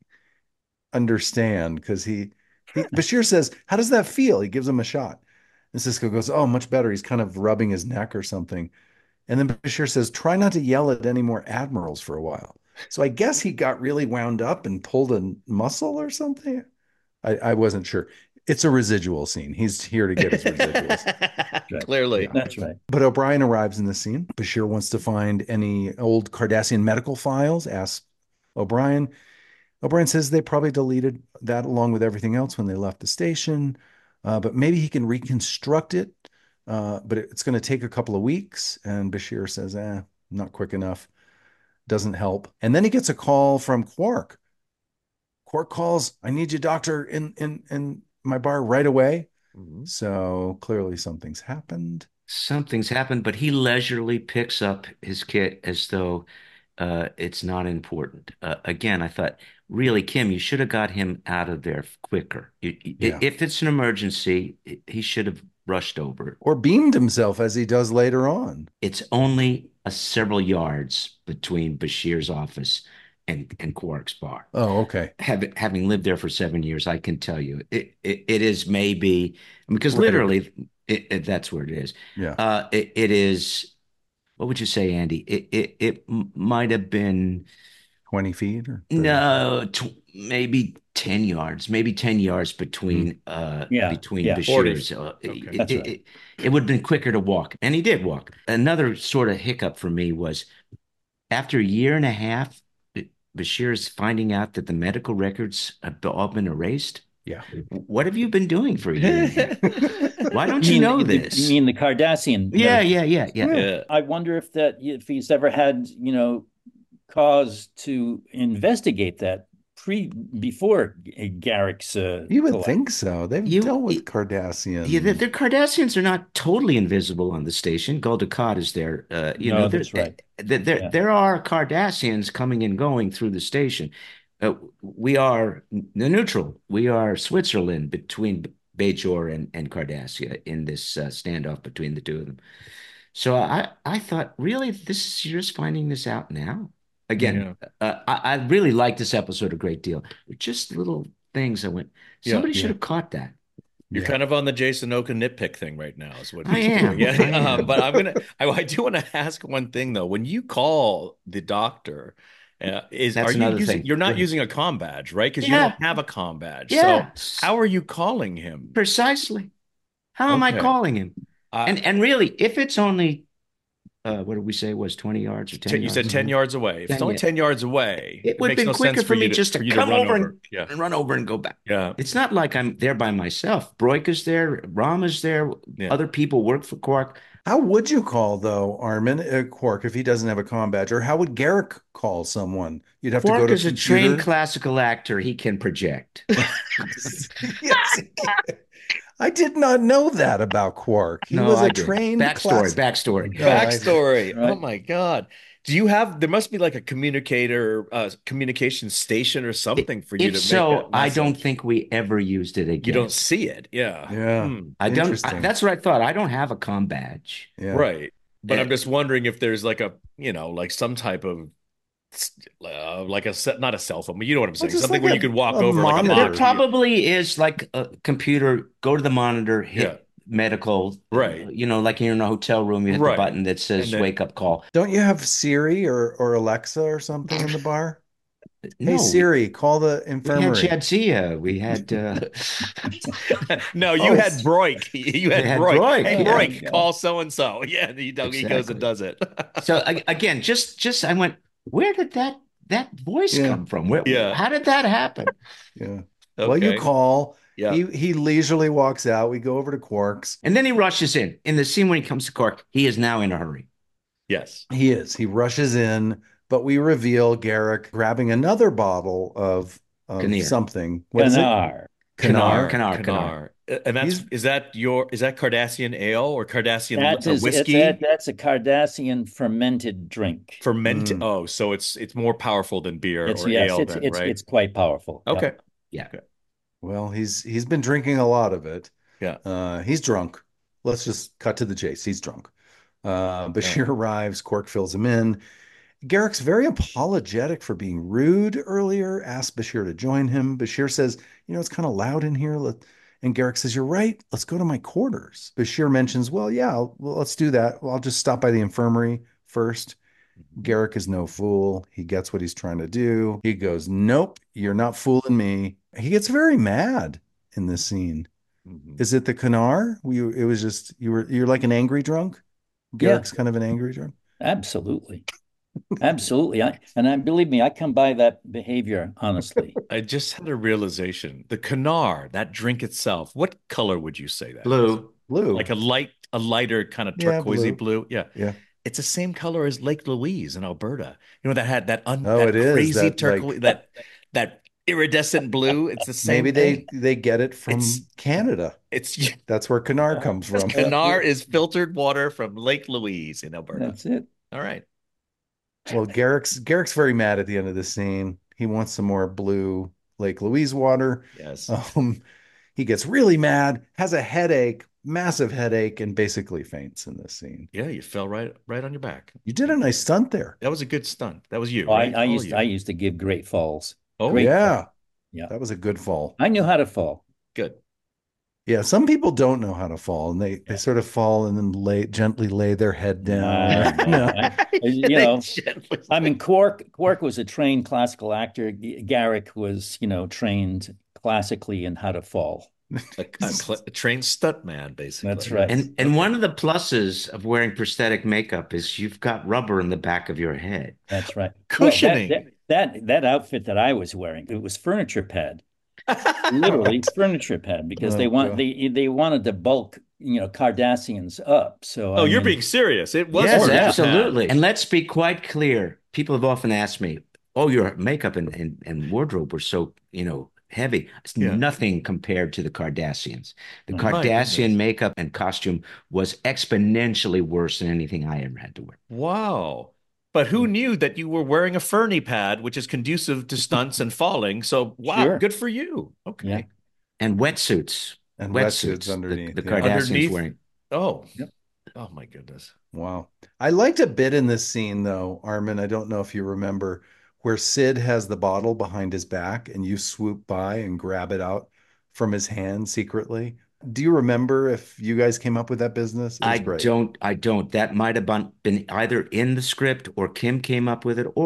understand because he, he Bashir says, how does that feel? He gives him a shot. And Sisko goes, oh, much better. He's kind of rubbing his neck or something. And then Bashir says, try not to yell at any more admirals for a while. So I guess he got really wound up and pulled a muscle or something. I, I wasn't sure. It's a residual scene. He's here to get his residuals. Clearly. Yeah. That's right. But O'Brien arrives in the scene. Bashir wants to find any old Cardassian medical files, asks O'Brien. O'Brien says they probably deleted that along with everything else when they left the station, uh, but maybe he can reconstruct it, uh, but it's going to take a couple of weeks. And Bashir says, eh, not quick enough. Doesn't help. And then he gets a call from Quark. Quark calls, I need you, doctor, in, in, in my bar right away. Mm-hmm. So clearly something's happened. Something's happened, but he leisurely picks up his kit as though uh, it's not important. Uh, again, I thought, really, Kim, you should have got him out of there quicker. You, yeah. If it's an emergency, he should have rushed over. Or beamed himself as he does later on. It's only a several yards between Bashir's office and, and Quark's bar. Oh, okay. Having, having lived there for seven years, I can tell you it it, it is maybe because right. literally it, it, that's where it is. Yeah. Uh, it, it is. What would you say, Andy? It it it might have been twenty feet or thirty? No, t- maybe ten yards, maybe ten yards between mm. uh yeah. between yeah. Bashir's. Uh, okay. it, that's it, right. it, it would have been quicker to walk, and he did walk. Another sort of hiccup for me was after a year and a half. Bashir's finding out that the medical records have all been erased. Yeah. What have you been doing for a year? Why don't you, you know the, this? You mean the Cardassian? Yeah, yeah, yeah, yeah, yeah. I wonder if that if he's ever had, you know, cause to investigate that pre before Garrick's. Uh, you would collapse. think so. They've you, dealt with you, Cardassians. Yeah, the, the Cardassians are not totally invisible on the station. Gul Dukat is there. Uh, you no, know, that's right. There, there, yeah. there are Cardassians coming and going through the station. Uh, we are the neutral. We are Switzerland between Bajor and, and Cardassia in this uh, standoff between the two of them. So I, I thought, really, this is you're just finding this out now? Again, yeah. uh, I, I really liked this episode a great deal. Just little things I went, somebody yeah, should yeah. have caught that. You're yeah. kind of on the Jason Oka nitpick thing right now, is what I am. doing. Yeah, I am. Um, but I'm gonna. I, I do want to ask one thing though. When you call the doctor Uh, is That's are you another using? thing. You're Go not ahead. using a comm badge, right? Because you Yeah. don't have a comm badge. Yeah. So how are you calling him? Precisely. How am I Okay. calling him? Uh, And and really, if it's only uh, what did we say it was twenty yards or ten ten, you yards? said ten yards away. If it's ten, only yeah. ten yards away, It would have makes been no quicker sense for you me to, just to for you to come run over over. and, Yeah. and run over and go back. Yeah. It's not like I'm there by myself. Broika's there, Rama's there, Yeah. other people work for Quark. How would you call, though, Armin, uh, Quark, if he doesn't have a comm badge? Or how would Garrick call someone? You'd have to go Quark to is a computer? trained classical actor. He can project. Yes, he can. I did not know that about Quark. He No, was a I did. trained Backstory, class- backstory. No, I- Backstory. Right. Oh my God. Do you have, there must be like a communicator, uh, communication station or something for you If to make so, that I message. don't think we ever used it again. You don't see it. Yeah. Yeah. Hmm. I don't. Interesting. I, that's what I thought. I don't have a comm badge. Yeah. Right. But Yeah. I'm just wondering if there's like a, you know, like some type of, uh, like a set, not a cell phone, but you know what I'm saying? just Something like where a- you could walk a over like a monitor. There monitor. probably is like a computer. Go to the monitor. Hit Yeah. medical. Right. You know, like you're in a hotel room. You hit Right. the button that says And then- "wake up call." Don't you have Siri or, or Alexa or something in the bar? No, Hey, Siri, call the we had infirmary. Jadzia. We had. Uh, No, you Oh, had s- Broik. You had They had Broik. Broik, Hey, yeah. Broik, Yeah. call so and so. Yeah, he, he goes Exactly. and does it. so a- again, just just I went. Where did that that voice Yeah. come from? Where, Yeah. How did that happen? Yeah. Well, you Okay. call. Yeah. He he leisurely walks out. We go over to Quark's. And then he rushes in. In the scene when he comes to Quark, he is now in a hurry. Yes. He is. He rushes in, but we reveal Garrick grabbing another bottle of, of Kinnear. something. What is it? Kanar. Kanar. Kanar, Kanar. Uh, And that's He's- is that your is that Cardassian ale or Cardassian That uh, is, it's whiskey? a, that's a Cardassian fermented drink. Ferment. Mm. Oh, so it's it's more powerful than beer It's or yes, ale, it's then, it's right? it's quite powerful. Yeah. Okay. Well, he's he's been drinking a lot of it. Yeah. Uh, he's drunk. Let's just cut to the chase. He's drunk. Uh, Bashir arrives. Quark fills him in. Garrick's very apologetic for being rude earlier, asks Bashir to join him. Bashir says, you know, it's kind of loud in here. Let- And Garrick says, you're right. Let's go to my quarters. Bashir mentions, well, yeah, well, let's do that. Well, I'll just stop by the infirmary first. Garrick is no fool. He gets what he's trying to do. He goes, nope, you're not fooling me. He gets very mad in this scene. Mhm. Is it the Kanar? You, it was just, you were, you're like an angry drunk. Garrick's kind of an angry drunk. Absolutely. Absolutely. I, and I believe me, I come by that behavior honestly. I just had a realization. The Kanar, that drink itself, what color would you say that? is? Blue. Blue. Like a light, a lighter kind of Yeah, turquoisey blue. blue. Yeah. Yeah. It's the same color as Lake Louise in Alberta. You know, that had that, un, Oh, that it is, crazy that, like- turquoise, that that iridescent blue. It's the same Maybe they thing. they get it from It's- Canada. It's That's where Kanar comes from. Kanar is filtered water from Lake Louise in Alberta. That's it. All right. Well, Garrick's Garrick's very mad at the end of the scene. He wants some more blue Lake Louise water. Yes. Um, he gets really mad, has a headache, massive headache, and basically faints in this scene. Yeah, you fell right right on your back. You did a nice stunt there. That was a good stunt. That was you, Oh, I, right? I All used you. I used to give great falls. Oh, great- Yeah. Yeah. That was a good fall. I knew how to fall. good. Yeah, some people don't know how to fall, and they they sort of fall and then lay gently lay their head down. No, no, I- you know, Gently. I mean, Quark Quark was a trained classical actor. G- Garrick was, you know, trained classically in how to fall. a, a, cl- a trained stuntman, basically. That's right. And and one of the pluses of wearing prosthetic makeup is you've got rubber in the back of your head. That's right. Cushioning. Well, that, that that that outfit that I was wearing, it was furniture pad. Literally furniture pad because Oh, they want God. they they wanted to bulk, you know, Cardassians up. So Oh, I you're mean, being serious. It was Yes, furniture pad. absolutely. And let's be quite clear. People have often asked me, "Oh, your makeup and, and, and wardrobe were so, you know, heavy." It's Yeah. nothing compared to the Cardassians. The Oh, my Cardassian goodness. makeup and costume was exponentially worse than anything I ever had to wear. Wow. But who knew that you were wearing a ferny pad, which is conducive to stunts and falling? So, wow, Sure. good for you. Okay. Yeah. And wetsuits. And Wetsuits wetsuits underneath. The, the yeah. Cardassians Underneath? wearing. Oh. Yep. Oh, my goodness. Wow. I liked a bit in this scene, though, Armin. I don't know if you remember where Sid has the bottle behind his back and you swoop by and grab it out from his hand secretly. Do you remember if you guys came up with that business? It was I great. don't. I don't. That might have been been either in the script or Kim came up with it, or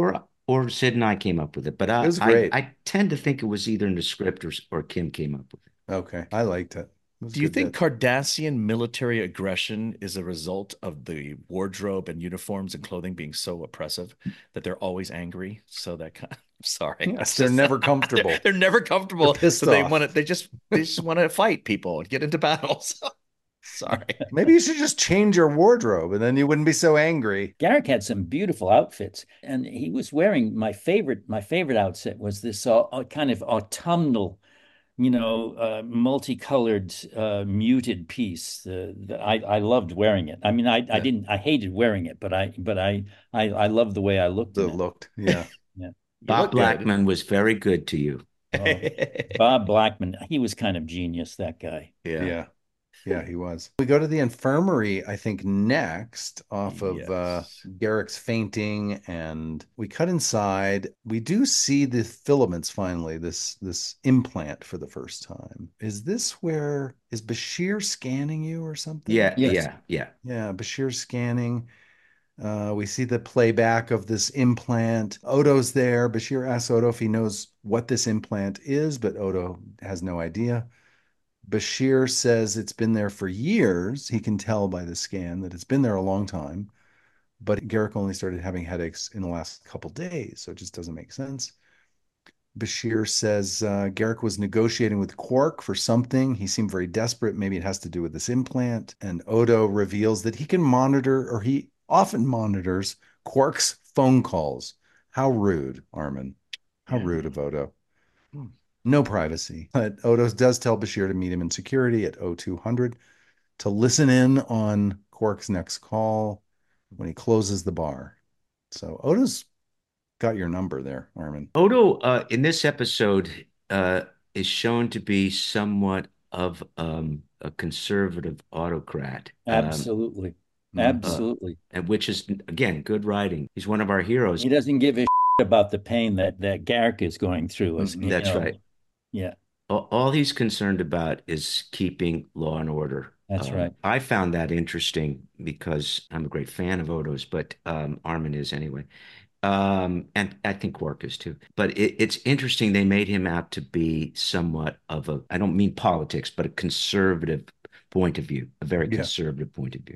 or Sid and I came up with it, but I, It was I, great. I tend to think it was either in the script or, or Kim came up with it. Okay, I liked it. It was Do you good think bit. Cardassian military aggression is a result of the wardrobe and uniforms and clothing being so oppressive that they're always angry? So that kind of, sorry, Yes, It's they're just- never comfortable. They're, they're never comfortable. They're pissed so they off. want to. They just they just want to fight people and get into battles. Sorry. Maybe you should just change your wardrobe and then you wouldn't be so angry. Garak had some beautiful outfits, and he was wearing my favorite. My favorite outfit was this uh, uh, kind of autumnal, you know, uh, multicolored, uh, muted piece. Uh, the, I I loved wearing it. I mean, I I didn't. I hated wearing it, but I but I I I loved the way I looked The in it. looked, yeah. Yeah. Bob good. Blackman was very good to you. Oh, Bob Blackman, he was kind of genius, that guy. Yeah. Yeah. Yeah, he was. We go to the infirmary, I think, next off of uh, Yes. Garak's fainting, and we cut inside. We do see the filaments finally, this this implant for the first time. Is this where is Bashir scanning you or something? Yeah, Yes. yeah, yeah. Yeah, Bashir scanning. Uh, we see the playback of this implant. Odo's there. Bashir asks Odo if he knows what this implant is, but Odo has no idea. Bashir says it's been there for years. He can tell by the scan that it's been there a long time, but Garak only started having headaches in the last couple days, so it just doesn't make sense. Bashir says uh, Garak was negotiating with Quark for something. He seemed very desperate. Maybe it has to do with this implant. And Odo reveals that he can monitor, or he often monitors, Quark's phone calls. How rude, Armin. How Yeah. rude of Odo. No privacy. But Odo does tell Bashir to meet him in security at O two hundred to listen in on Quark's next call when he closes the bar. So Odo's got your number there, Armin. Odo, uh, in this episode, uh, is shown to be somewhat of um, a conservative autocrat. Um, Absolutely. Mm. Absolutely. and which is, again, good writing. He's one of our heroes. He doesn't give a about the pain that that Garak is going through. As, you That's know. right. Yeah, All, all he's concerned about is keeping law and order. that's Um, right. I found that interesting because I'm a great fan of Odo's, but um, Armin is anyway. Um, and I think Quark is too. But it, it's interesting they made him out to be somewhat of a, I don't mean politics, but a conservative point of view, a very Yeah. conservative point of view.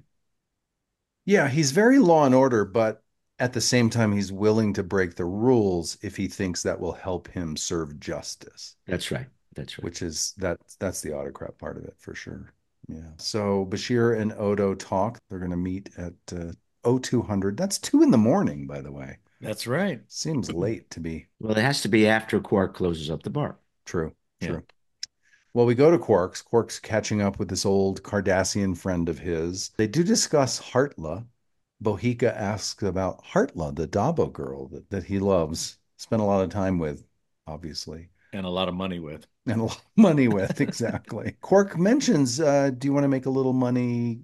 Yeah, he's very law and order, but at the same time, he's willing to break the rules if he thinks that will help him serve justice, That's right. That's right. which is that that's the autocrat part of it for sure. Yeah. So Bashir and Odo talk. They're going to meet at uh, O two hundred. That's two in the morning, by the way. That's right. Seems late to be Well, it has to be after Quark closes up the bar. true. Yeah. True. Well, we go to Quark's. Quark's catching up with this old Cardassian friend of his. They do discuss Hartla. Bohica asks about Hartla, the Dabo girl that, that he loves, spent a lot of time with, obviously, And a lot of money with. and a lot of money with. Exactly. Quark mentions, uh, do you want to make a little money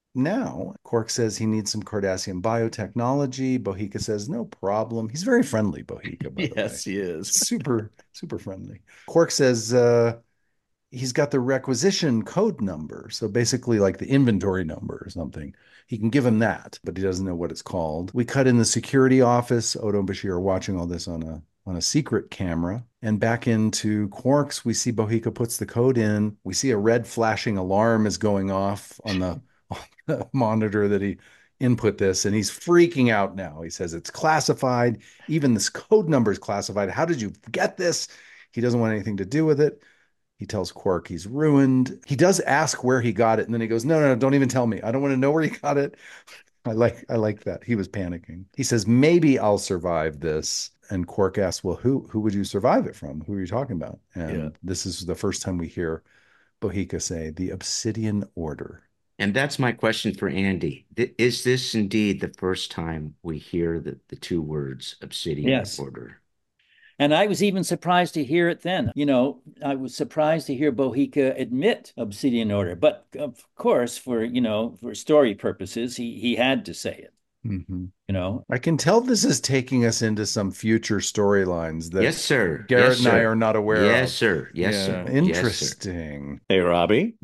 now? Quark says he needs some Cardassian biotechnology. Bohica says, no problem. He's very friendly, Bohica, by the way. Yes, he is. Super, super friendly. Quark says uh, he's got the requisition code number. So basically like the inventory number or something. He can give him that, but he doesn't know what it's called. We cut in the security office. Odo and Bashir are watching all this on a on a secret camera. And back into Quark's, we see Bohica puts the code in. We see a red flashing alarm is going off on the, on the monitor that he input this, and he's freaking out now. He says it's classified. Even this code number is classified. How did you get this? He doesn't want anything to do with it. He tells Quark he's ruined. He does ask where he got it, and then he goes, no, no, no, don't even tell me. I don't want to know where he got it. I like I like that. He was panicking. He says, maybe I'll survive this. And Quark asks, well, who who would you survive it from? Who are you talking about? And Yeah. this is the first time we hear Bohica say the Obsidian Order. And that's my question for Andy. Th- Is this indeed the first time we hear the, the two words Obsidian Yes. Order? And I was even surprised to hear it then. You know, I was surprised to hear Bohica admit Obsidian Order. But of course, for, you know, for story purposes, he he had to say it, Mm-hmm. you know. I can tell this is taking us into some future storylines that Yes, sir. Garrett Yes, and I sir. are not aware Yes, of. sir. Yes, Yeah. sir. Yes, sir. Interesting. Hey, Robbie. Yo.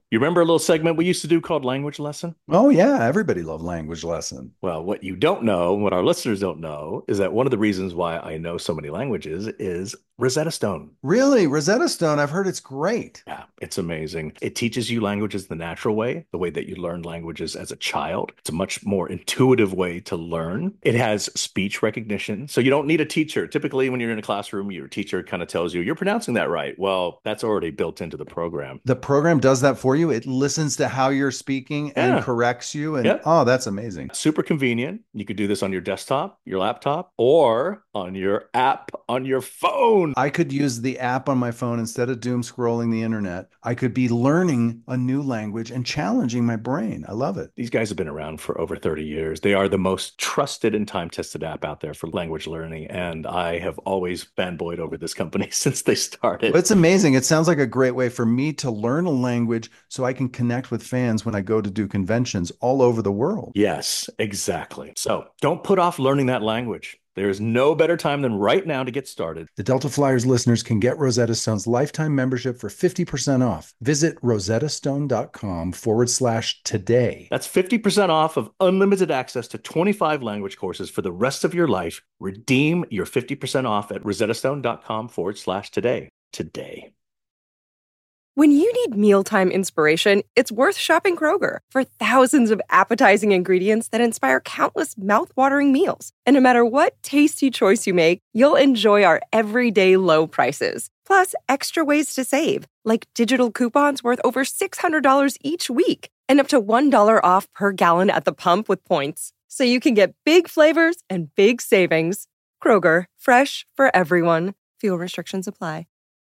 You remember a little segment we used to do called Language Lesson? Oh, yeah. Everybody loved Language Lesson. Well, what you don't know, what our listeners don't know, is that one of the reasons why I know so many languages is Rosetta Stone. Really? Rosetta Stone, I've heard it's great. Yeah, it's amazing. It teaches you languages the natural way, the way that you learn languages as a child. It's a much more intuitive way to learn. It has speech recognition, so you don't need a teacher. Typically, when you're in a classroom, your teacher kind of tells you, you're pronouncing that right. Well, that's already built into the program. The program does that for you. It listens to how you're speaking and Yeah. corrects you. And Yeah. oh, that's amazing. Super convenient. You could do this on your desktop, your laptop, or on your app on your phone. I could use the app on my phone instead of doom scrolling the internet. I could be learning a new language and challenging my brain. I love it. These guys have been around for over thirty years. They are the most trusted and time-tested app out there for language learning. And I have always fanboyed over this company since they started. It's amazing. It sounds like a great way for me to learn a language so I can connect with fans when I go to do conventions all over the world. Yes, exactly. So don't put off learning that language. There is no better time than right now to get started. The Delta Flyers listeners can get Rosetta Stone's lifetime membership for fifty percent off. Visit rosettastone.com forward slash today. That's fifty percent off of unlimited access to twenty-five language courses for the rest of your life. Redeem your fifty percent off at rosettastone.com forward slash today. Today. When you need mealtime inspiration, it's worth shopping Kroger for thousands of appetizing ingredients that inspire countless mouthwatering meals. And no matter what tasty choice you make, you'll enjoy our everyday low prices. Plus, extra ways to save, like digital coupons worth over six hundred dollars each week and up to one dollar off per gallon at the pump with points. So you can get big flavors and big savings. Kroger, fresh for everyone. Fuel restrictions apply.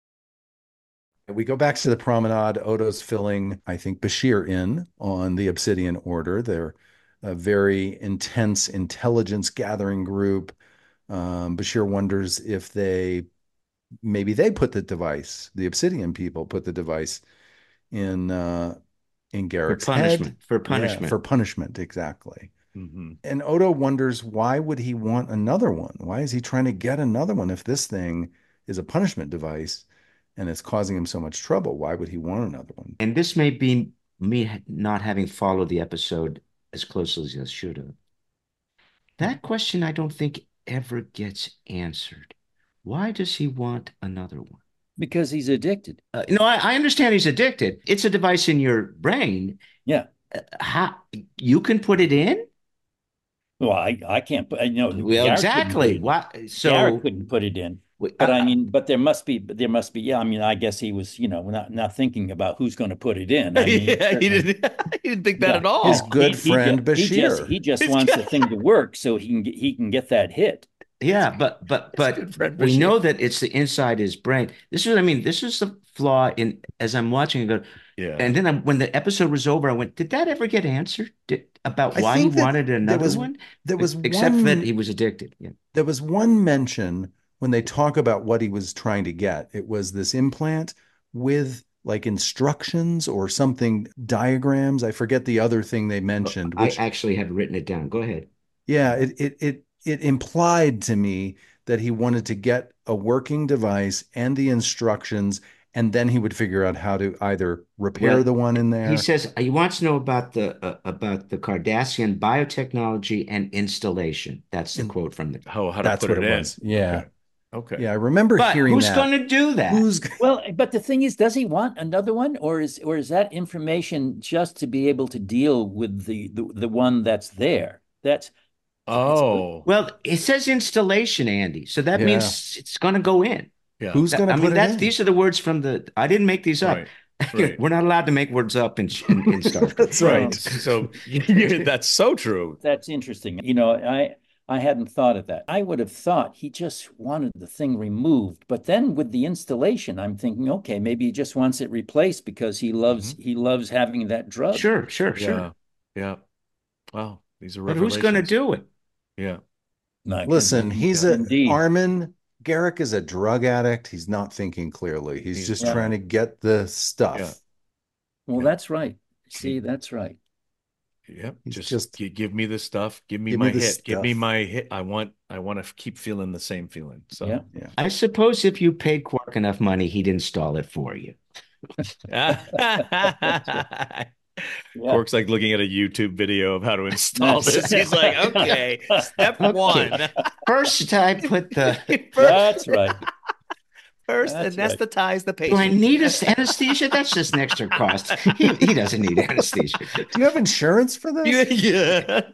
We go back to the promenade. Odo's filling, I think, Bashir in on the Obsidian Order. They're a very intense intelligence gathering group. Um, Bashir wonders if they, maybe they put the device, the Obsidian people put the device in uh, in Garrick's for punishment. head. For punishment. Yeah, for punishment, exactly. Mm-hmm. And Odo wonders, why would he want another one? Why is he trying to get another one if this thing is a punishment device and it's causing him so much trouble? Why would he want another one? And this may be me not having followed the episode as closely as I should have. That question I don't think ever gets answered. Why does he want another one? Because he's addicted. Uh, no, I, I understand he's addicted. It's a device in your brain. Yeah. Uh, how you can put it in? Well, I, I can't put, you know, Well, Garrett exactly. couldn't put it in. Why? So Garrett couldn't put it in. But I mean, but there must be, there must be. Yeah, I mean, I guess he was, you know, not not thinking about who's going to put it in. I mean, yeah, he didn't. He didn't think that yeah, at all. His good he, friend he, just, Bashir. He just, he just wants the thing to work so he can get, he can get that hit. Yeah, but but but we know that it's the inside his brain. This is, I mean, this is the flaw in as I'm watching it. Yeah. And then I, when the episode was over, I went, did that ever get answered? Did, about I why he think that wanted another was- one? There was Except one, that he was addicted. Yeah. there was one mention when they talk about what he was trying to get. It was this implant with like instructions or something, diagrams. I forget the other thing they mentioned. Which, I actually had written it down. Go ahead. yeah, it it it it implied to me that he wanted to get a working device and the instructions, and then he would figure out how to either repair Well, the one in there. He says he wants to know about the uh, about the Cardassian biotechnology and installation. That's the And- quote from the. Oh, how to That's put what it it in. was. Yeah. Okay. Yeah, I remember But hearing who's that. going to do that? Who's Well, but the thing is, does he want another one, or is or is that information just to be able to deal with the the, the one that's there? That's Oh. Well, it says installation, Andy. So that Yeah. means it's going to go in. Yeah. who's That- going to I put mean, it that's in? these are the words from the. I didn't make these up. Right. Right. We're not allowed to make words up in in, in Star Trek. That's Right. right. So you- that's so true. that's interesting. You know, I I hadn't thought of that. I would have thought he just wanted the thing removed, but then with the installation, I'm thinking, okay, maybe he just wants it replaced because he loves he loves having that drug. Sure, sure, Yeah. sure. Yeah. Wow. These are But who's going to revelations. do it? Yeah. Not- Listen, he's a Indeed. Armin Garrick is a drug addict. He's not thinking clearly. He's He's just not. trying to get the stuff. Yeah. Well, Yeah. that's right. See, that's right. Yep. He's Just, just- gi- give me the stuff. Give me Give me my the hit. Give me stuff. my hit. I want I want to keep feeling the same feeling. So Yeah. I suppose if you paid Quark enough money, he'd install it for you. Yeah. Quark's like looking at a YouTube video of how to install That's- this. He's like, okay, step Okay. one. First, I put the. First, That's right. first That's right. anesthetize the Do I patient. need a- anesthesia? That's just an extra cost. He, he doesn't need anesthesia. Do you have insurance for this? Yeah.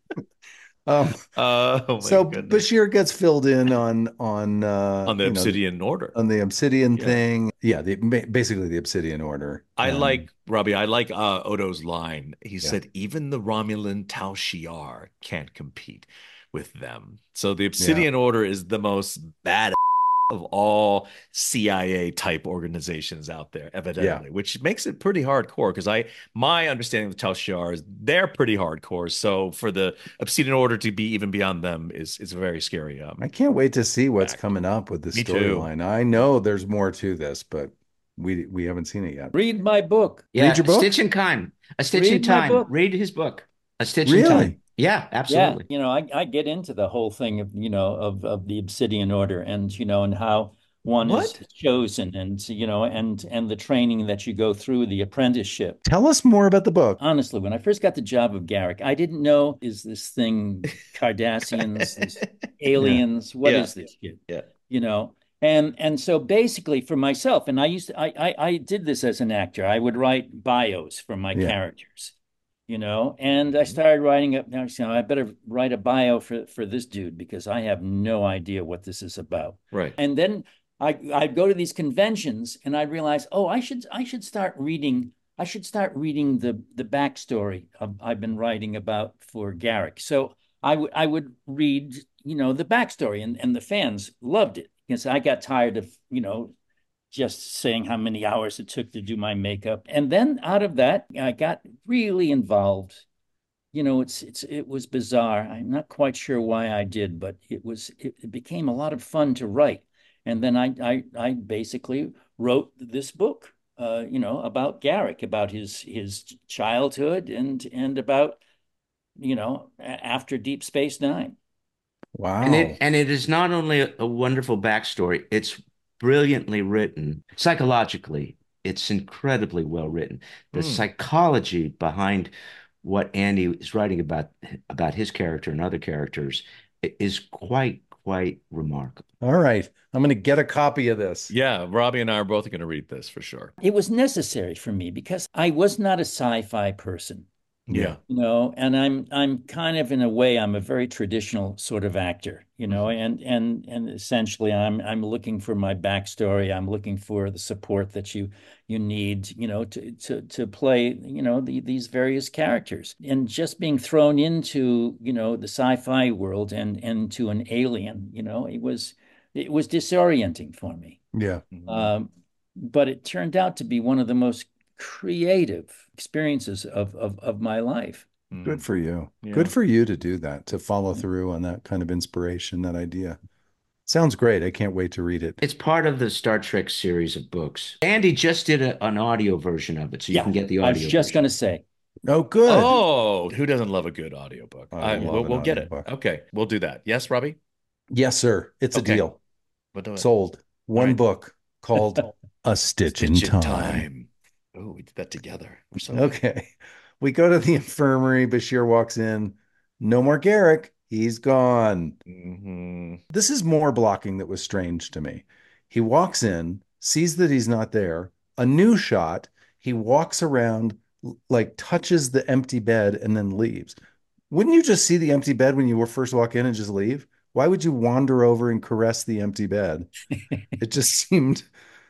Um, Oh my so goodness. Bashir gets filled in on on uh, On the you know, Obsidian Order. on the Obsidian Yeah. thing. Yeah, the, ba- basically the Obsidian Order. I Um, like Robbie. I like uh, Odo's line. He Yeah. said, "Even the Romulan Tal Shiar can't compete with them." So the Obsidian Order is the most bad of all C I A type organizations out there, evidently, which makes it pretty hardcore. Because I, my understanding of the Tal Shiar is they're pretty hardcore. So for the Obsidian Order to be even beyond them is is very scary. Um, I can't wait to see what's Back. coming up with the Me too. storyline. I know there's more to this, but we we haven't seen it yet. Read my book. Yeah, Read your book? Stitch in Time. A Stitch in Read my Time. book. Read his book. A Stitch in Really? Time. Yeah, absolutely. Yeah, you know, I, I get into the whole thing of, you know, of, of the Obsidian Order and, you know, and how one What? is chosen and, you know, and and the training that you go through, the apprenticeship. Tell us more about the book. Honestly, when I first got the job of Garrick, I didn't know, is this thing Cardassians, this aliens? What Yeah. is this shit? Yeah. You know? And and so basically for myself, and I used to, I, I I did this as an actor. I would write bios for my Yeah. characters, you know, and I started writing up now, you know, I better write a bio for for this dude because I have no idea what this is about. Right. And then I I'd go to these conventions and I'd realize, oh, I should I should start reading I should start reading the the backstory of, I've been writing about for Garrick. So I would I would read, you know, the backstory, and, and the fans loved it because I got tired of, you know, just saying how many hours it took to do my makeup. And then out of that, I got really involved. You know, it's it's it was bizarre. I'm not quite sure why I did, but it was it, it became a lot of fun to write. And then I I, I basically wrote this book, uh, you know, about Garrick, about his his childhood and and about, you know, after Deep Space Nine. Wow. And it and it is not only a, a wonderful backstory, it's brilliantly written. Psychologically, it's incredibly well written. The Mm. psychology behind what Andy is writing about about his character and other characters i- is quite, quite remarkable. All right. I'm going to get a copy of this. Yeah, Robbie and I are both going to read this for sure. It was necessary for me because I was not a sci-fi person. Yeah. You know, and I'm I'm kind of, in a way, I'm a very traditional sort of actor, you know, and and and essentially I'm I'm looking for my backstory. I'm looking for the support that you you need, you know, to to to play, you know, the, these various characters. And just being thrown into, you know, the sci-fi world and and to an alien, you know, it was it was disorienting for me. Yeah. Um, but it turned out to be one of the most creative experiences of of, of my life. Mm. Good for you. Yeah. Good for you to do that, to follow through on that kind of inspiration, that idea. Sounds great. I can't wait to read it. It's part of the Star Trek series of books. Andy just did a, an audio version of it, so you Yeah, can get the I audio was just version. going to say, Oh, good. Oh, who doesn't love a good audiobook? I I, love we'll, an we'll get it. audiobook. Okay, we'll do that. Yes, Robbie? Yes, sir. It's a Okay. deal. We'll do it. Sold. One right. book called A Stitch, in Stitch Time. Oh, we did that together. We're so Okay. We go to the infirmary. Bashir walks in. No more Garrick. He's gone. Mhm. This is more blocking that was strange to me. He walks in, sees that he's not there. A new shot. He walks around, l- like touches the empty bed and then leaves. Wouldn't you just see the empty bed when you were first walk in and just leave? Why would you wander over and caress the empty bed? It just seemed,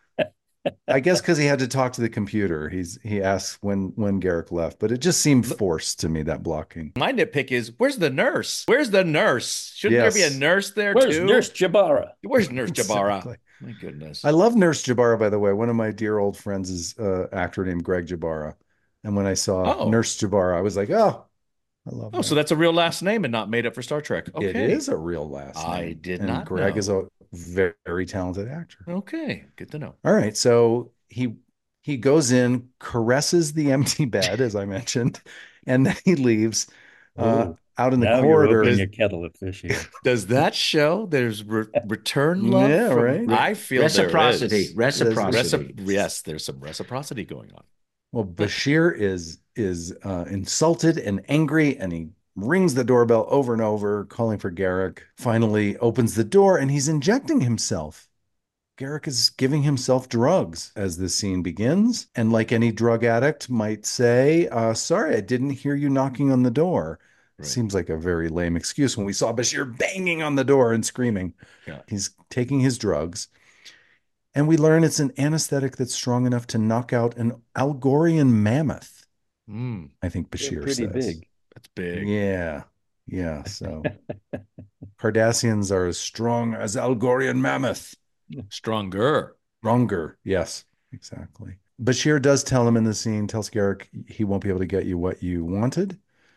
I guess, because he had to talk to the computer. He's he asked when when Garrick left, but it just seemed forced to me, that blocking. My nitpick is, where's the nurse? Where's the nurse? Shouldn't there be Yes. a nurse there where's too? Nurse Jabara? Where's Nurse Jabara? Exactly. My goodness. I love Nurse Jabara, by the way. One of my dear old friends is an actor named Greg Jabara. And when I saw Oh. Nurse Jabara, I was like, oh, I love Oh, her. so that's a real last name and not made up for Star Trek. Okay. It is a real last name. I did and not Greg know. is a very, very talented actor. Okay, good to know. All right. So he he goes in, caresses the empty bed, as I mentioned, and then he leaves. Uh, Ooh, out in the now you're corridor. opening a kettle of fish here. Does that show there's re return love? Yeah, from, right. I feel Reciprocity. there is. Reciprocity. Recip yes, there's some reciprocity going on. Well, Bashir is is uh, insulted and angry, and he rings the doorbell over and over, calling for Garak. Finally, opens the door, and he's injecting himself. Garak is giving himself drugs as this scene begins, and like any drug addict might say, uh, "Sorry, I didn't hear you knocking on the door." Right. Seems like a very lame excuse when we saw Bashir banging on the door and screaming. Yeah. He's taking his drugs. And we learn it's an anesthetic that's strong enough to knock out an Algorian mammoth. Mm, I think Bashir They're pretty says. big. that's big. Yeah. Yeah. So Cardassians are as strong as Algorian mammoth. Stronger. Stronger. Yes, exactly. Bashir does tell him in the scene, tells Garak he won't be able to get you what you wanted.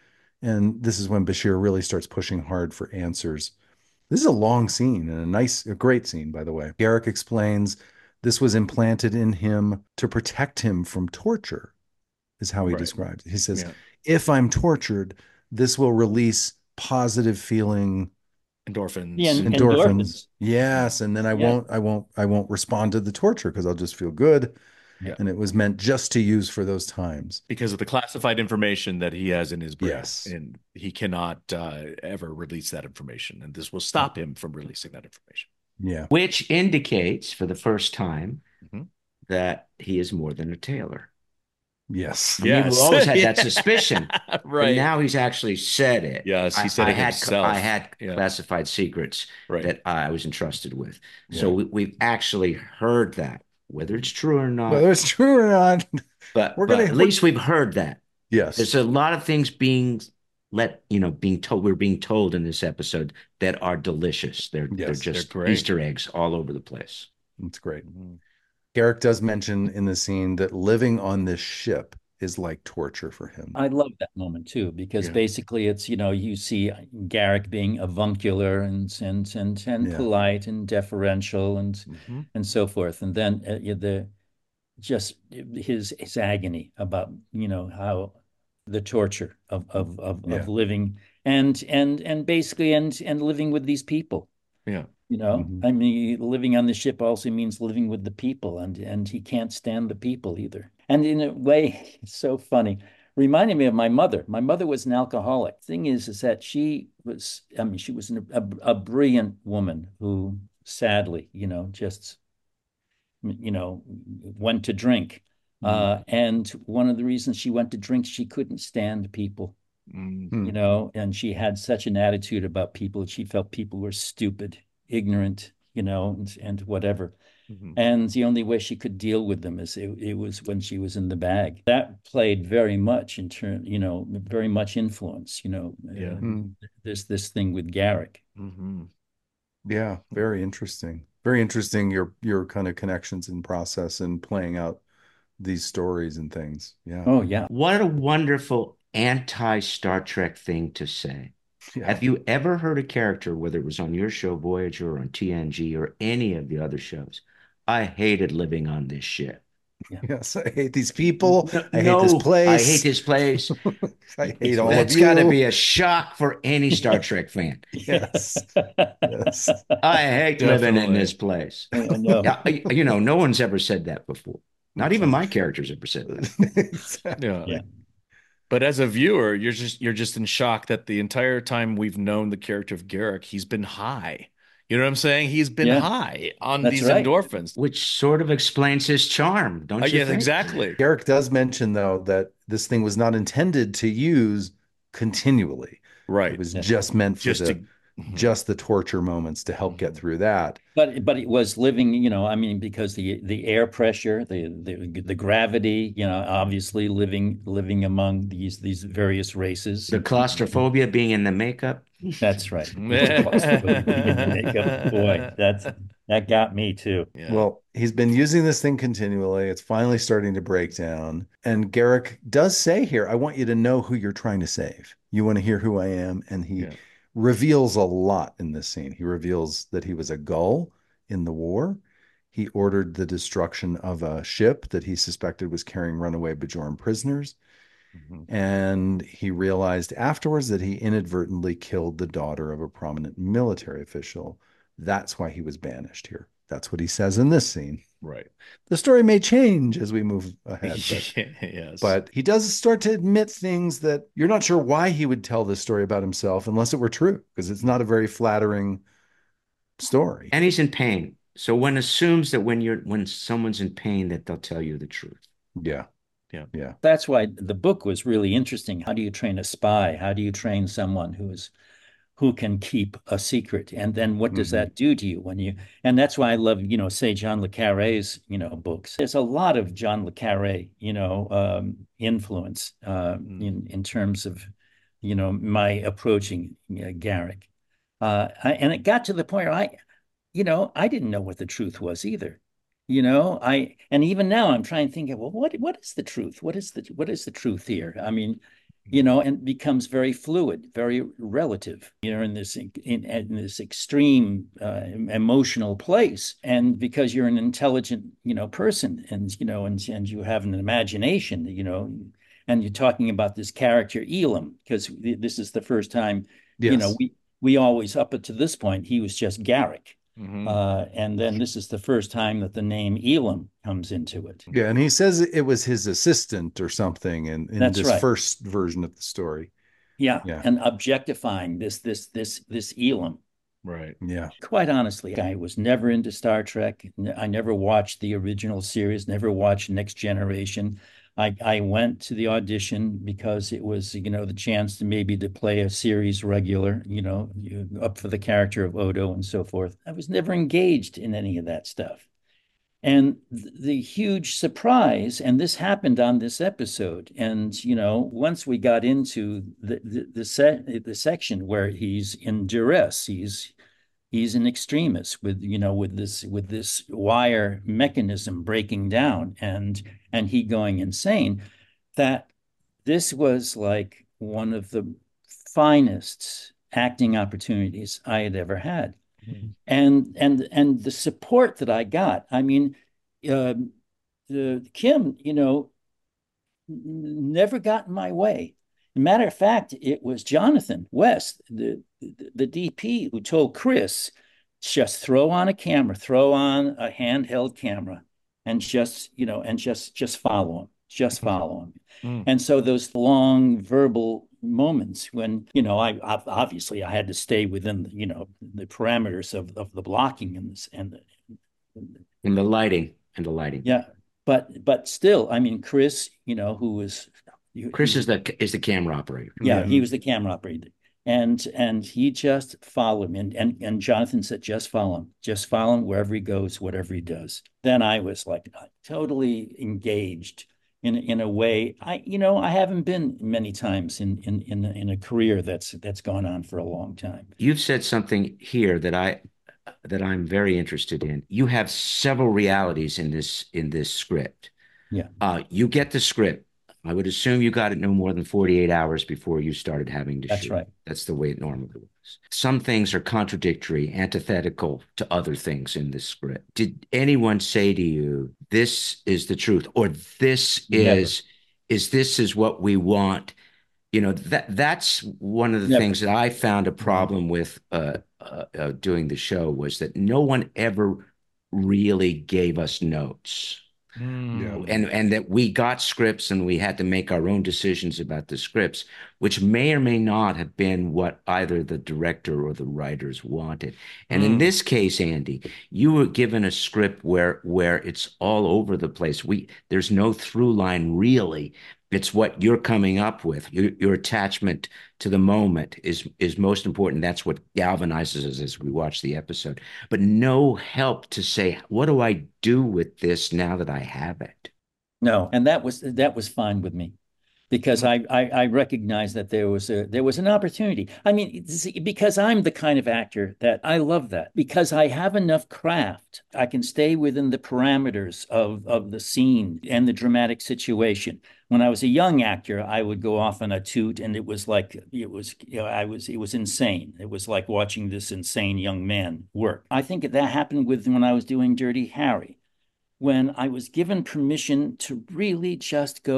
And this is when Bashir really starts pushing hard for answers. This is a long scene and a nice, a great scene, by the way. Garak explains this was implanted in him to protect him from torture, is how he Right. describes it. He says, Yeah. if I'm tortured, this will release positive feeling Endorphins. Yeah, and- endorphins. Endorphins. Yes. And then I Yeah. won't, I won't, I won't respond to the torture because I'll just feel good. Yeah. And it was meant just to use for those times. Because of the classified information that he has in his brain. Yes. And he cannot uh, ever release that information. And this will stop him from releasing that information. Yeah. Which indicates for the first time Mhm. that he is more than a tailor. Yes. I mean, Yes. we've always had that Yeah. suspicion. But Right. now he's actually said it. Yes, he I- said I it had, himself. I had Yeah. classified secrets Right. that I was entrusted with. Yeah. So we, we've actually heard that, whether it's true or not. Whether it's true or not. but we're but gonna- at least we've heard that. Yes. There's a lot of things being let, you know, being told, we're being told in this episode that are delicious. They're, they're Yes, they're just great. Easter eggs all over the place. It's great. Mhm. Garak does mention in the scene that living on this ship is like torture for him. I love that moment too, because Yeah. basically it's, you know, you see Garak being avuncular and and and and Yeah. polite and deferential and Mhm. and so forth, and then uh, yeah, the just his his agony about, you know, how the torture of of of, Yeah. of living and and and basically and and living with these people. Yeah. You know, Mhm. I mean, living on the ship also means living with the people, and and he can't stand the people either. And in a way, it's so funny. Reminded me of my mother. My mother was an alcoholic. Thing is, is that she was, I mean, she was an, a, a brilliant woman who sadly, you know, just, you know, went to drink. Uh, and one of the reasons she went to drink, she couldn't stand people, Mm. Hmm. you know, and she had such an attitude about people that she felt people were stupid, ignorant, you know, and, and whatever. Mhm. And the only way she could deal with them is it, it was when she was in the bag. That played very much in turn, you know, very much influence, you know. Yeah. Uh, Hmm. this this thing with Garak. Mhm. Yeah, very interesting. Very interesting your your kind of connections and process and playing out these stories and things. Yeah. Oh yeah. What a wonderful anti-Star Trek thing to say. Yeah. Have you ever heard a character, whether it was on your show, Voyager, or on T N G, or any of the other shows? I hated living on this ship. Yes, I hate these people. I No, hate this place. I hate this place. I hate all of That's you. got to be a shock for any Star Trek fan. Yes. Yes. I hate living in Definitely. this place. I know. Yeah, I- you know, no one's ever said that before. Not even my characters ever said that. Exactly. Yeah. Yeah. But as a viewer, you're just you're just in shock that the entire time we've known the character of Garak, he's been high. You know what I'm saying? He's been Yeah. high on That's these right. endorphins. Which sort of explains his charm, don't Uh, you yes, think? exactly. Garrick does mention, though, that this thing was not intended to use continually. Right. It was Yeah. just meant for Just the, to Mhm. just the torture moments to help get through that. But but it was living, you know, I mean, because the the air pressure, the the the gravity, you know, obviously living living among these these various races. The claustrophobia being in the makeup. That's right. Makeup. Boy, that's that got me too. Yeah. Well, he's been using this thing continually. It's finally starting to break down. And Garrick does say here, I want you to know who you're trying to save. You want to hear who I am? And he Yeah. reveals a lot in this scene. He reveals that he was a gull in the war. He ordered the destruction of a ship that he suspected was carrying runaway Bajoran prisoners. Mm-hmm. And he realized afterwards that he inadvertently killed the daughter of a prominent military official. That's why he was banished here. That's what he says in this scene. Right. The story may change as we move ahead. But, yes. But he does start to admit things that you're not sure why he would tell this story about himself unless it were true, because it's not a very flattering story. And he's in pain. So one assumes that when you're when someone's in pain, that they'll tell you the truth. Yeah. Yeah. Yeah. That's why the book was really interesting. How do you train a spy? How do you train someone who's who can keep a secret? And then what does mm-hmm. that do to you when you, and that's why I love, you know, say John le Carré's, you know, books. There's a lot of John le Carré, you know, um, influence uh, mm. in, in terms of, you know, my approaching you know, Garrick. Uh, I, and it got to the point where I, you know, I didn't know what the truth was either. You know, I, and even now I'm trying to think of, well, what, what is the truth? What is the, what is the truth here? I mean, you know, and becomes very fluid, very relative, you know, in this, in, in this extreme uh, emotional place. And because you're an intelligent, you know, person and, you know, and, and you have an imagination, you know, and you're talking about this character Elam, because this is the first time, yes. you know, we, we always, up to this point, he was just Garrick. Mm-hmm. Uh, and then this is the first time that the name Elam comes into it. Yeah, and he says it was his assistant or something in, in this right. first version of the story. Yeah, yeah, and objectifying this this this this Elam. Right. Yeah. Quite honestly, I was never into Star Trek. I never watched the original series, never watched Next Generation. I, I went to the audition because it was, you know, the chance to maybe to play a series regular, you know, up for the character of Odo and so forth. I was never engaged in any of that stuff. And th- the huge surprise, and this happened on this episode, and, you know, once we got into the, the, the, se- the section where he's in duress, he's He's an extremist with, you know, with this with this wire mechanism breaking down and and he going insane, that this was like one of the finest acting opportunities I had ever had. Mm-hmm. And and and the support that I got, I mean, uh, the Kim, you know, never got in my way. Matter of fact, it was Jonathan West, the, the, the D P, who told Chris, just throw on a camera, throw on a handheld camera, and just, you know, and just just follow him, just follow him. Mm. And so those long verbal moments when, you know, I, I obviously I had to stay within, you know, the parameters of, of the blocking and this, and the, and the lighting and the lighting. Yeah, but but still, I mean, Chris, you know, who was. Chris he, is the is the camera operator. Yeah, he was the camera operator, and and he just followed him. And and and Jonathan said, just follow him, just follow him wherever he goes, whatever he does. Then I was like totally engaged in in a way I you know I haven't been many times in in in in a career that's that's gone on for a long time. You've said something here that I that I'm very interested in. You have several realities in this in this script. Yeah, uh, you get the script. I would assume you got it no more than forty-eight hours before you started having to That's shoot. That's right. That's the way it normally was. Some things are contradictory, antithetical to other things in this script. Did anyone say to you, this is the truth, or this Never. is, is this is what we want? You know, that that's one of the Never. things that I found a problem with uh, uh, uh, doing the show was that no one ever really gave us notes. Mm. Yeah. And and that we got scripts and we had to make our own decisions about the scripts, which may or may not have been what either the director or the writers wanted. And mm. in this case, Andy, you were given a script where where it's all over the place. We there's no through line really. It's what you're coming up with. Your, your attachment to the moment is is most important. That's what galvanizes us as we watch the episode. But no help to say, what do I do with this now that I have it? No, and that was that was fine with me, because I I, I recognize that there was a there was an opportunity. I mean, because I'm the kind of actor that I love that, because I have enough craft. I can stay within the parameters of of the scene and the dramatic situation. When I was a young actor, I would go off on a toot, and it was like it was, you know, I was it was insane. It was like watching this insane young man work. I think that happened with when I was doing Dirty Harry, when I was given permission to really just go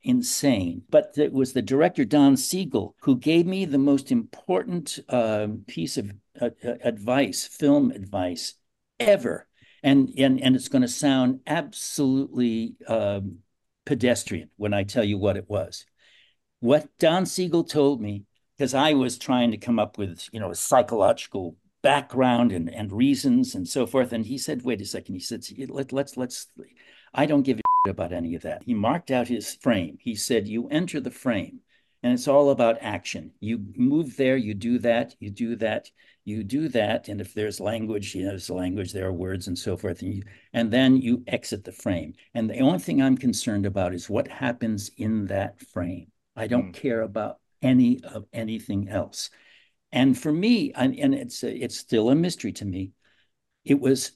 insane. But it was the director, Don Siegel, who gave me the most important uh, piece of uh, advice, film advice ever. And, and, and it's going to sound absolutely um, pedestrian when I tell you what it was. What Don Siegel told me, because I was trying to come up with, you know, a psychological background and, and reasons and so forth. And he said, wait a second. He said, Let, let's, let's, I don't give a shit about any of that. He marked out his frame. He said, you enter the frame and it's all about action. You move there, you do that, you do that, you do that. And if there's language, you know, there's language, there are words and so forth. And, you, and then you exit the frame. And the only thing I'm concerned about is what happens in that frame. I don't mm. care about any of anything else. And for me, and, and it's it's still a mystery to me, it was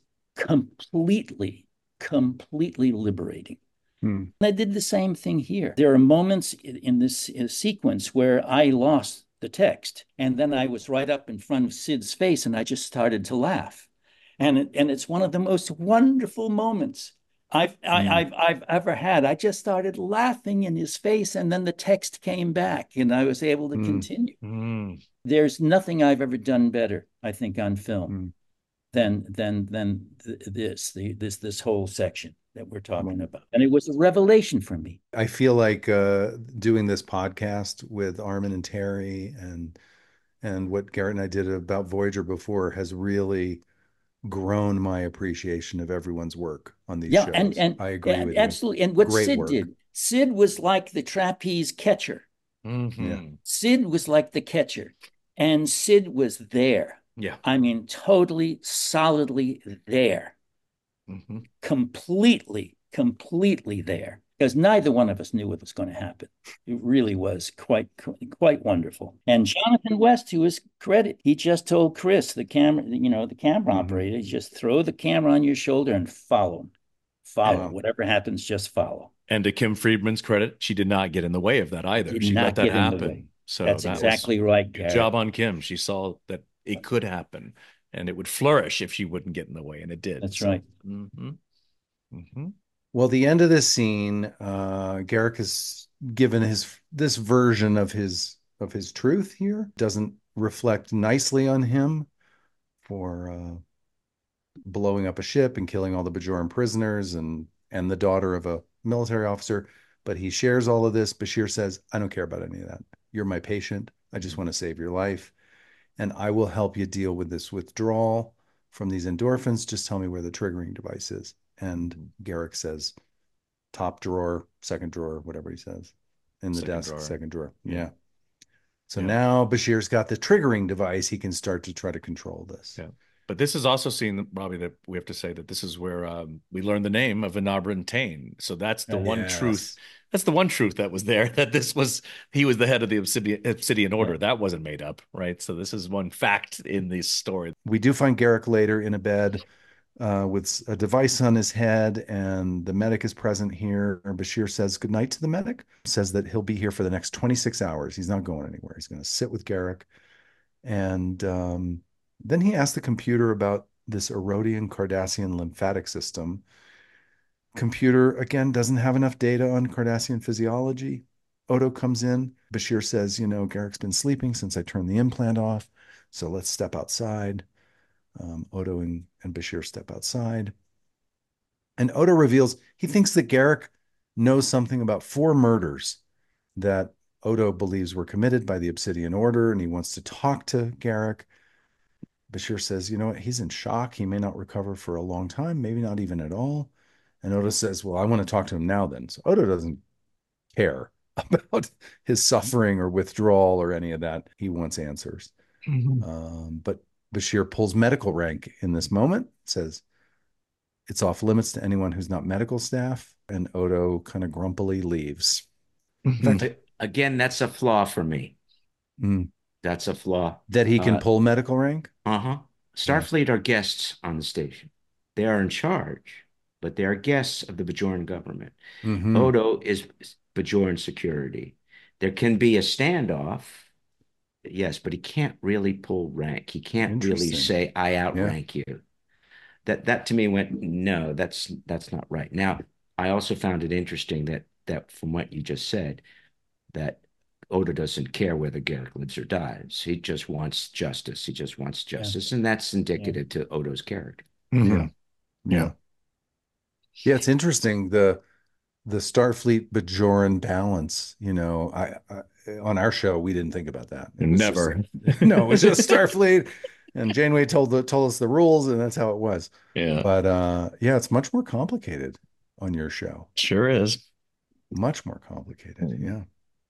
completely, completely liberating. Hmm. I did the same thing here. There are moments in this sequence where I lost the text, and then I was right up in front of Sid's face, and I just started to laugh. And it, and it's one of the most wonderful moments I've I, mm. I've I've ever had. I just started laughing in his face, and then the text came back, and I was able to mm. continue. Mm. There's nothing I've ever done better, I think, on film mm. than than than th- this the, this this whole section that we're talking mm. about, and it was a revelation for me. I feel like uh, doing this podcast with Armin and Terry, and and what Garrett and I did about Voyager before has really grown my appreciation of everyone's work on these yeah, shows. And, and I agree and with absolutely. you. And what Great Sid work. did, Sid was like the trapeze catcher. Mm-hmm. Yeah. Sid was like the catcher, and Sid was there. Yeah. I mean, totally, solidly there. Mm-hmm. Completely, completely there. Because neither one of us knew what was going to happen. It really was quite, quite wonderful. And Jonathan West, to his credit, he just told Chris, the camera, you know, the camera mm-hmm. operator, just throw the camera on your shoulder and follow him. Follow. Yeah. Whatever happens, just follow. And to Kim Friedman's credit, she did not get in the way of that either. Did she not let that get happen. In the way. So that's that exactly was right. Good job on Kim. She saw that it could happen, and it would flourish if she wouldn't get in the way, and it did. That's so, right. Mm-hmm. Mm-hmm. Well, the end of this scene, uh, Garak is given his this version of his of his truth here. Doesn't reflect nicely on him for uh, blowing up a ship and killing all the Bajoran prisoners and and the daughter of a military officer. But he shares all of this. Bashir says, "I don't care about any of that. You're my patient. I just want to save your life, and I will help you deal with this withdrawal from these endorphins. Just tell me where the triggering device is." And Garak says, top drawer, second drawer, whatever he says, in the second desk, drawer. second drawer. Yeah. yeah. So yeah. now Bashir's got the triggering device. He can start to try to control this. Yeah. But this is also seen, Robbie, that we have to say that this is where um, we learn the name of Enabran Tain. So that's the yes. one truth. That's the one truth that was there, that this was, he was the head of the Obsidian, Obsidian Order. Yeah. That wasn't made up, right? So this is one fact in this story. We do find Garak later in a bed Uh, with a device on his head, and the medic is present here. Bashir says goodnight to the medic, says that he'll be here for the next twenty-six hours. He's not going anywhere. He's going to sit with Garak. And um, then he asks the computer about this Erodian Cardassian lymphatic system. Computer, again, doesn't have enough data on Cardassian physiology. Odo comes in. Bashir says, you know, Garak's been sleeping since I turned the implant off, so let's step outside. Um, Odo and, and Bashir step outside. And Odo reveals he thinks that Garak knows something about four murders that Odo believes were committed by the Obsidian Order, and he wants to talk to Garak. Bashir says, you know what, he's in shock. He may not recover for a long time, maybe not even at all. And Odo says, well, I want to talk to him now then. So Odo doesn't care about his suffering or withdrawal or any of that. He wants answers. Mm-hmm. Um, but Bashir pulls medical rank in this moment, says it's off limits to anyone who's not medical staff, and Odo kind of grumpily leaves. In fact, again, that's a flaw for me. Mm. That's a flaw. That he can uh, pull medical rank? Uh-huh. Starfleet yeah. are guests on the station. They are in charge, but they are guests of the Bajoran government. Mm-hmm. Odo is Bajoran security. There can be a standoff. Yes, but he can't really pull rank. He can't really say, I outrank yeah. you. That that to me went, no, that's that's not right. Now, I also found it interesting that that from what you just said, that Odo doesn't care whether Garak lives or dies. He just wants justice. He just wants justice. Yeah. And that's indicative yeah. to Odo's character. Mm-hmm. Yeah. Yeah. Yeah. Yeah. It's interesting. The, the Starfleet Bajoran balance, you know, I, I on our show, we didn't think about that. Never. Just, no, it was just Starfleet. And Janeway told the, told us the rules, and that's how it was. Yeah. But uh, yeah, it's much more complicated on your show. Sure is. Much more complicated. Mm-hmm. Yeah.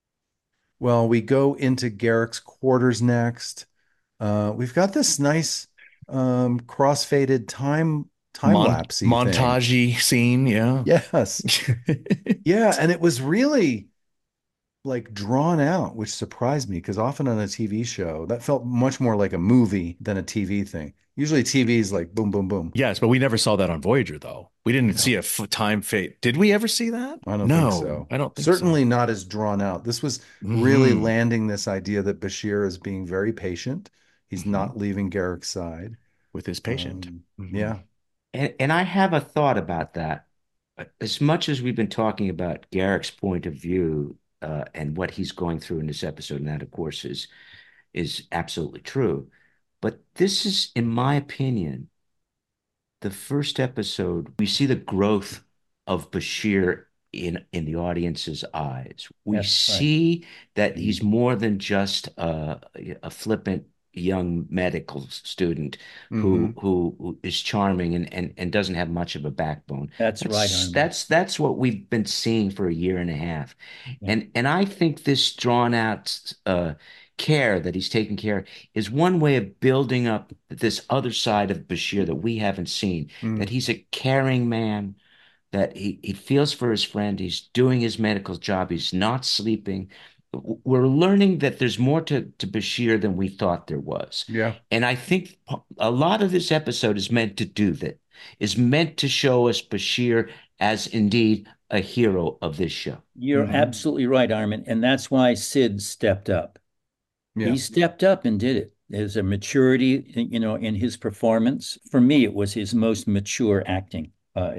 Well, we go into Garak's quarters next. Uh, we've got this nice um, cross-faded time time Mon- lapse montage scene. Yeah. Yes. Yeah, and it was really like drawn out, which surprised me because often on a T V show that felt much more like a movie than a T V thing. Usually T V is like boom, boom, boom. Yes, but we never saw that on Voyager, though. We didn't no. see a f- time fade. Did we ever see that? I don't no, think so. I don't think Certainly so. not as drawn out. This was mm-hmm. really landing this idea that Bashir is being very patient. He's mm-hmm. not leaving Garak's side. With his patient. Um, mm-hmm. Yeah. And, and I have a thought about that. As much as we've been talking about Garak's point of view uh, and what he's going through in this episode, and that, of course, is is absolutely true. But this is, in my opinion, the first episode we see the growth of Bashir in in the audience's eyes. We That's see right. that he's more than just a, a flippant young medical student who, mm-hmm. who who is charming and, and and doesn't have much of a backbone. That's, that's right. Armin. That's that's what we've been seeing for a year and a half, yeah. and and I think this drawn out uh, care that he's taking care of is one way of building up this other side of Bashir that we haven't seen. Mm. That he's a caring man, that he he feels for his friend. He's doing his medical job. He's not sleeping. We're learning that there's more to, to Bashir than we thought there was. Yeah. And I think a lot of this episode is meant to do that, is meant to show us Bashir as indeed a hero of this show. You're mm-hmm. absolutely right, Armin. And that's why Sid stepped up. Yeah. He stepped up and did it. There's a maturity, you know, in his performance. For me, it was his most mature acting uh,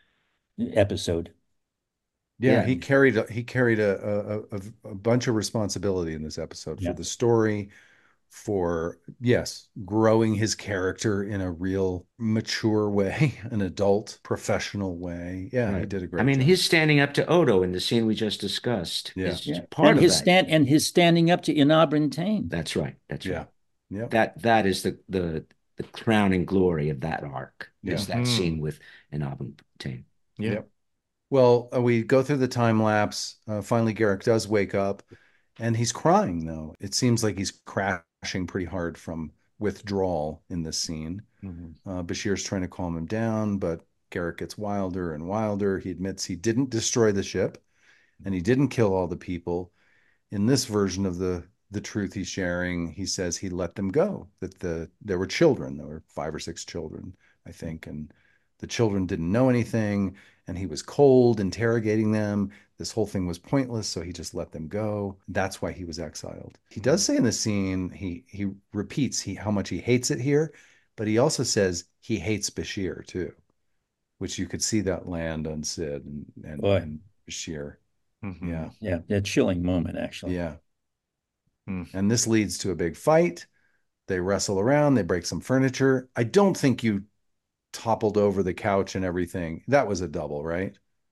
episode. Yeah, yeah, he carried a, he carried a, a a bunch of responsibility in this episode yeah. for the story, for yes, growing his character in a real mature way, an adult, professional way. Yeah, right. He did a great. I mean, job. His standing up to Odo in the scene we just discussed yeah. is yeah. part and of his that. stand and his standing up to Inabrin Tain. That's right. That's yeah. right. Yeah, that that is the the the crowning glory of that arc. Yeah. Is that mm. scene with Inabrin Tain. Yeah. Yep. Well, uh, we go through the time lapse. Uh, finally, Garak does wake up, and he's crying, though. It seems like he's crashing pretty hard from withdrawal in this scene. Mm-hmm. Uh, Bashir's trying to calm him down, but Garak gets wilder and wilder. He admits he didn't destroy the ship, and he didn't kill all the people. In this version of the, the truth he's sharing, he says he let them go, that the there were children. There were five or six children, I think, and the children didn't know anything. And he was cold, interrogating them. This whole thing was pointless, so he just let them go. That's why he was exiled. He does say in the scene, he he repeats he how much he hates it here, but he also says he hates Bashir too, which you could see that land on Sid and, and, and Bashir. Mm-hmm. Yeah. Yeah, a chilling moment, actually. Yeah. Mm. And this leads to a big fight. They wrestle around, they break some furniture. I don't think you toppled over the couch and everything. That was a double, right?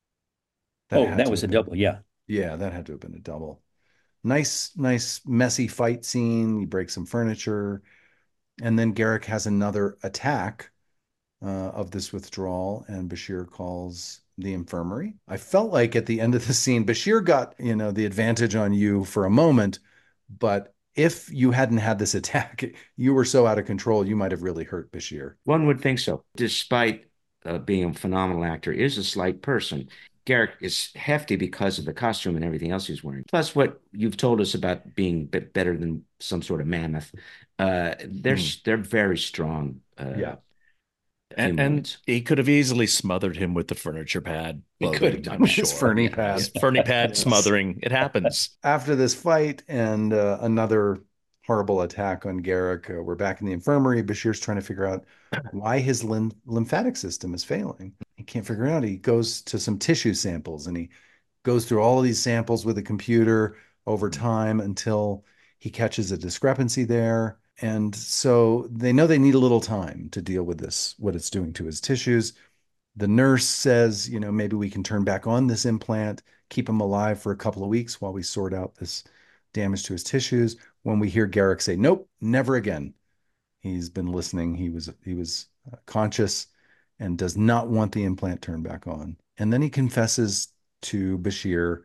That oh, that was a been, double, yeah. Yeah, that had to have been a double. Nice, nice, messy fight scene. You break some furniture. And then Garak has another attack uh, of this withdrawal, and Bashir calls the infirmary. I felt like at the end of the scene, Bashir got, you know, the advantage on you for a moment, but if you hadn't had this attack, you were so out of control, you might have really hurt Bashir. One would think so. Despite uh, being a phenomenal actor, is a slight person. Garak is hefty because of the costume and everything else he's wearing. Plus what you've told us about being bit better than some sort of mammoth. Uh, they're, mm. they're very strong. Uh, yeah. And, and he could have easily smothered him with the furniture pad. He could have done his ferny pad. His ferny pad yes. smothering. It happens. After this fight and uh, another horrible attack on Garak, uh, we're back in the infirmary. Bashir's trying to figure out why his lim- lymphatic system is failing. He can't figure it out. He goes to some tissue samples and he goes through all of these samples with a computer over time until he catches a discrepancy there. And so they know they need a little time to deal with this, what it's doing to his tissues. The nurse says, you know, maybe we can turn back on this implant, keep him alive for a couple of weeks while we sort out this damage to his tissues. When we hear Garak say, nope, never again. He's been listening. He was he was conscious and does not want the implant turned back on. And then he confesses to Bashir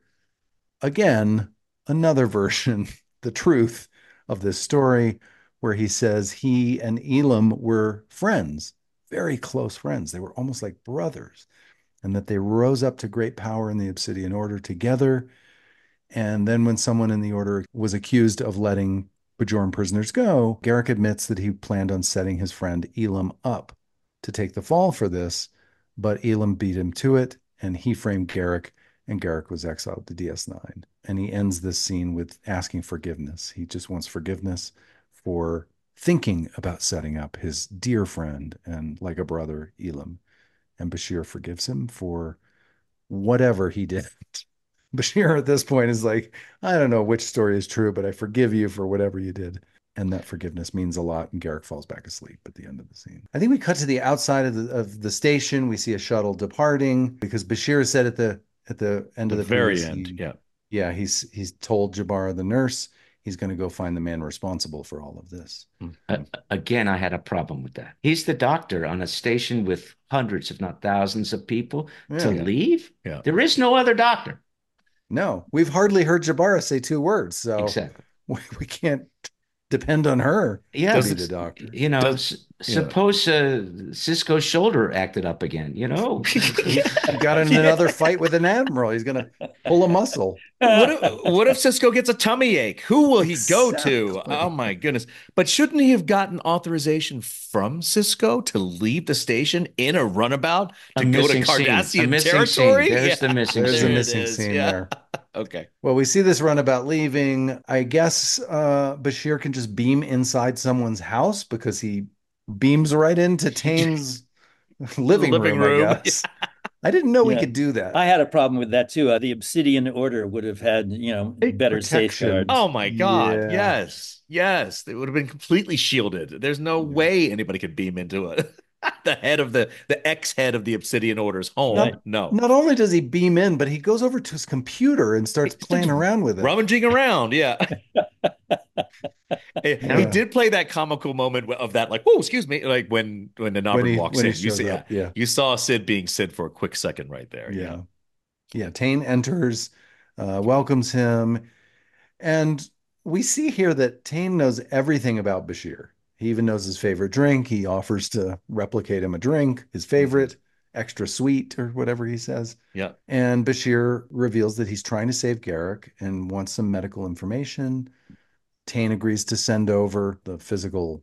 again, another version, the truth of this story, where he says he and Elam were friends, very close friends. They were almost like brothers, and that they rose up to great power in the Obsidian Order together. And then when someone in the Order was accused of letting Bajoran prisoners go, Garak admits that he planned on setting his friend Elam up to take the fall for this, but Elam beat him to it, and he framed Garak, and Garak was exiled to D S nine. And he ends this scene with asking forgiveness. He just wants forgiveness for thinking about setting up his dear friend and like a brother, Elam. And Bashir forgives him for whatever he did. Bashir at this point is like, I don't know which story is true, but I forgive you for whatever you did. And that forgiveness means a lot. And Garak falls back asleep at the end of the scene. I think we cut to the outside of the, of the station. We see a shuttle departing because Bashir said at the at the end of the, the very piece, end. he, yeah. Yeah. He's, he's told Jabara, the nurse, he's going to go find the man responsible for all of this. Uh, again, I had a problem with that. He's the doctor on a station with hundreds, if not thousands of people Yeah. to leave. Yeah. There is no other doctor. No, we've hardly heard Jabara say two words. So Exactly. we, we can't depend on her Yeah, to be but, the doctor. You know, Does- s- yeah. suppose uh, Cisco's shoulder acted up again. You know, He got in another fight with an admiral. He's going to pull a muscle. what if, what if Cisco gets a tummy ache? Who will he go to? Exactly. Oh my goodness. But shouldn't he have gotten authorization from Cisco to leave the station in a runabout to A go to missing scene. A Cardassian missing territory? scene. There's the missing There's a scene. it missing is. scene Yeah. there. Okay. Well, we see this runabout leaving. I guess uh, Bashir can just beam inside someone's house because he beams right into Tane's living, Living room, room. I guess. I didn't know we Yeah. could do that. I had a problem with that too. Uh, the Obsidian Order would have had, you know, better Protection. safeguards. Oh my God. Yeah. Yes. Yes. They would have been completely shielded. There's no way anybody could beam into it. The head of the the ex-head of the Obsidian Order's home. Right. No. Not only does he beam in, but he goes over to his computer and starts He playing starts around with it. Rummaging around, yeah. He Yeah. did play that comical moment of that, like, "Whoa, excuse me!" Like when when the When Nobbert he- walks when he in, you shows see, up, yeah. you saw Sid being Sid for a quick second right there. you Yeah. know? Yeah. Tane enters, uh, welcomes him. And we see here that Tane knows everything about Bashir. He even knows his favorite drink. He offers to replicate him a drink, his favorite, extra sweet or whatever he says. Yeah. And Bashir reveals that he's trying to save Garak and wants some medical information. Tane agrees to send over the physical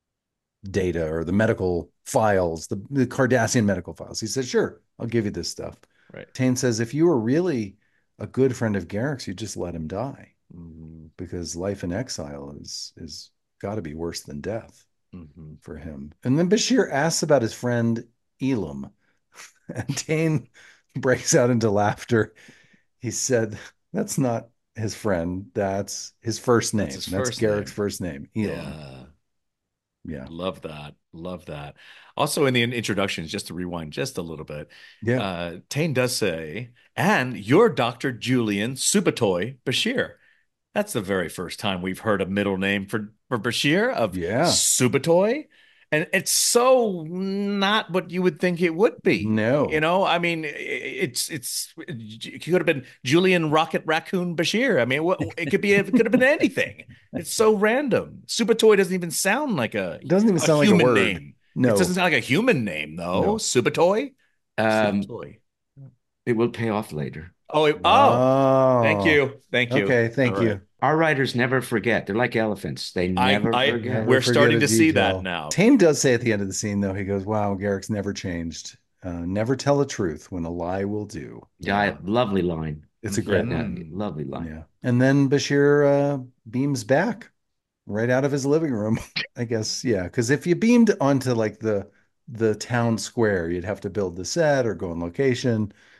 data or the medical files, the, the Cardassian medical files. He says, sure, I'll give you this stuff. Right. Tane says, if you were really a good friend of Garak's, you just let him die Mhm. because life in exile is is got to be worse than death Mhm. for him. And then Bashir asks about his friend Elam, and Tane breaks out into laughter. He said, that's not his friend. That's his first name. That's That's, his first Garak's name. first name, Elam. Yeah. Yeah. Love that. Love that. Also, in the in- introductions, just to rewind just a little bit, Yeah. uh, Tane does say, and you're Doctor Julian Subatoy Bashir. That's the very first time we've heard a middle name for, for Bashir of Yeah. Subatoy. And it's so not what you would think it would be. No. You know, I mean, i- it's it's it could have been Julian Rocket Raccoon Bashir. I mean, what, it could be it could have been anything. It's so random. Subatoy doesn't even sound like a, It doesn't even a sound like a human word. name. No. It doesn't sound like a human name though. No. Subatoy. um, Subatoy. it will pay off later. Oh, it- oh, Oh. thank you, thank you. Okay, thank All you. right. Our writers never forget. They're like elephants. They I- never I- forget. Never We're forget starting a to see that detail. now. Tane does say at the end of the scene, though, he goes, wow, Garak's never changed. Uh, never tell a truth when a lie will do. Yeah, lovely line. It's a great Mhm. Yeah, line. lovely line. Yeah. And then Bashir uh, beams back right out of his living room, I guess. Yeah. Because if you beamed onto like the the town square, you'd have to build the set or go on location.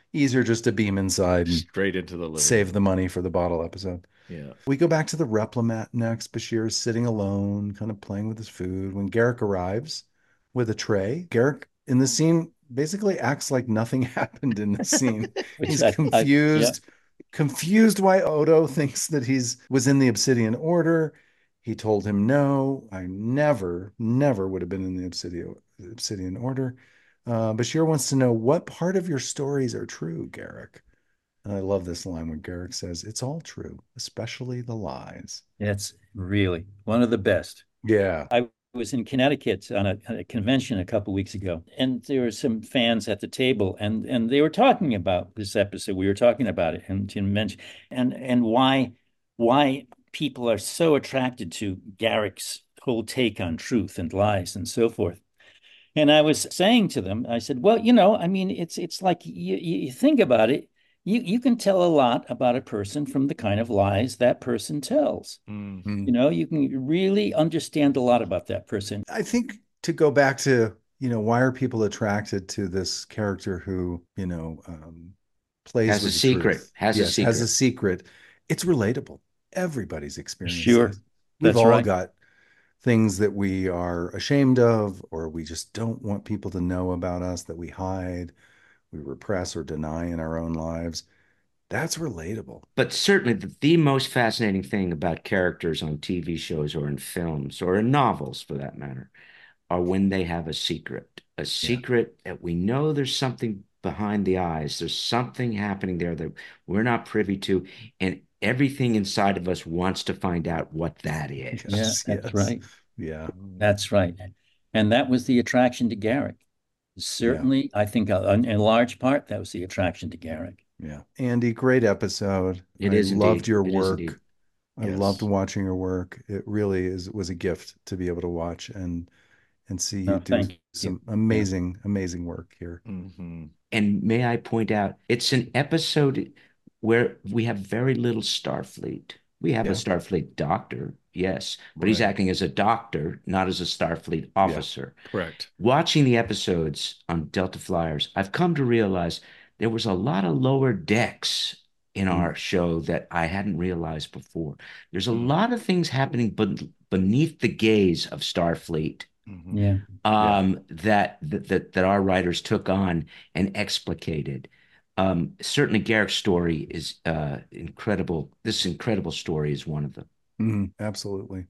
easier just to beam inside and straight into the living save room. the money for the bottle episode. Yeah. We go back to the Replimat next. Bashir is sitting alone, kind of playing with his food. When Garrick arrives with a tray, Garrick in the scene basically acts like nothing happened in the scene. He's I- I- confused, confused why Odo thinks that he's was in the Obsidian Order. He told him, no, I never, never would have been in the Obsidian, Obsidian Order. Uh, Bashir wants to know what part of your stories are true, Garrick. And I love this line when Garrick says, it's all true, especially the lies. It's really one of the best. Yeah. I was in Connecticut on a, a convention a couple of weeks ago, and there were some fans at the table, and and they were talking about this episode. We were talking about it, and Tim mentioned, and and why why people are so attracted to Garrick's whole take on truth and lies and so forth. And I was saying to them, I said, well, you know, I mean, it's it's like you, you think about it. You, you can tell a lot about a person from the kind of lies that person tells. Mm. You know, you can really understand a lot about that person. I think to go back to, you know, why are people attracted to this character who, you know, um, plays Has with a the secret, truth? has a Yes, secret. has a secret. It's relatable. Everybody's experience. Sure. We've That's all right. got things that we are ashamed of, or we just don't want people to know about us, that we hide, we repress or deny in our own lives. That's relatable. But certainly the, the most fascinating thing about characters on T V shows or in films or in novels for that matter are when they have a secret, a secret that we know there's something behind the eyes. There's something happening there that we're not privy to. And everything inside of us wants to find out what that is. Yeah, Yes, that's yes. right. Yeah. That's right. And that was the attraction to Garrick. Certainly, I think uh, in, in large part, that was the attraction to Garrick. Yeah. Andy, great episode. It I is indeed. loved your It is work. indeed. I Yes. loved watching your work. It really is was a gift to be able to watch and and see you No, do thank you. some amazing, amazing work here. Mm-hmm. And may I point out, it's an episode where we have very little Starfleet. We have Yeah. a Starfleet doctor, yes, but he's Right. acting as a doctor, not as a Starfleet officer. Correct. Watching the episodes on Delta Flyers, I've come to realize there was a lot of lower decks in Mm. our show that I hadn't realized before. There's a Mm. lot of things happening ben- beneath the gaze of Starfleet Mhm. Yeah. um, that, that that our writers took on and explicated. Um, certainly, Garrick's story is uh, incredible. This incredible story is one of them. Mhm. Absolutely.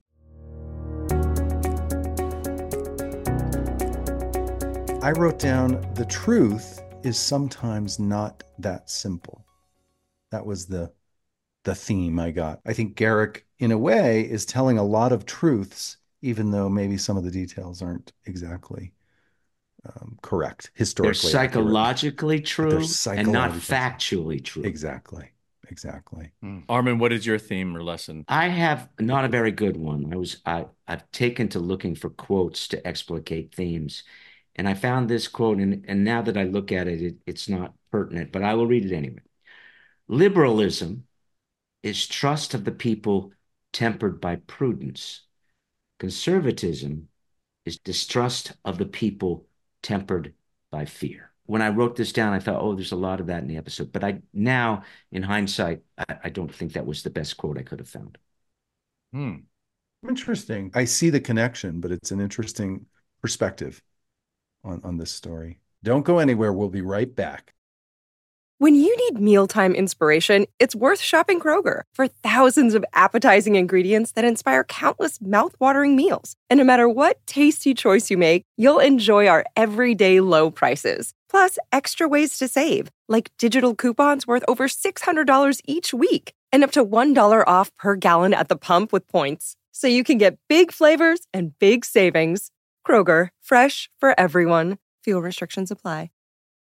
I wrote down the truth is sometimes not that simple. That was the the theme I got. I think Garrick, in a way, is telling a lot of truths, even though maybe some of the details aren't exactly um, correct, They're historically accurate. psychologically true and not psychologically true. factually true. Exactly. Exactly. Mm. Armin, what is your theme or lesson? I have not a very good one. I was I, I've taken to looking for quotes to explicate themes, and I found this quote, and, and now that I look at it, it, it's not pertinent, but I will read it anyway. Liberalism is trust of the people tempered by prudence. Conservatism is distrust of the people tempered by fear. When I wrote this down, I thought, oh, there's a lot of that in the episode. But I now, in hindsight, I, I don't think that was the best quote I could have found. Hmm. Interesting. I see the connection, but it's an interesting perspective on, on this story. Don't go anywhere. We'll be right back. When you need mealtime inspiration, it's worth shopping Kroger for thousands of appetizing ingredients that inspire countless mouthwatering meals. And no matter what tasty choice you make, you'll enjoy our everyday low prices. Plus, extra ways to save, like digital coupons worth over six hundred dollars each week and up to one dollar off per gallon at the pump with points. So you can get big flavors and big savings. Kroger, fresh for everyone. Fuel restrictions apply.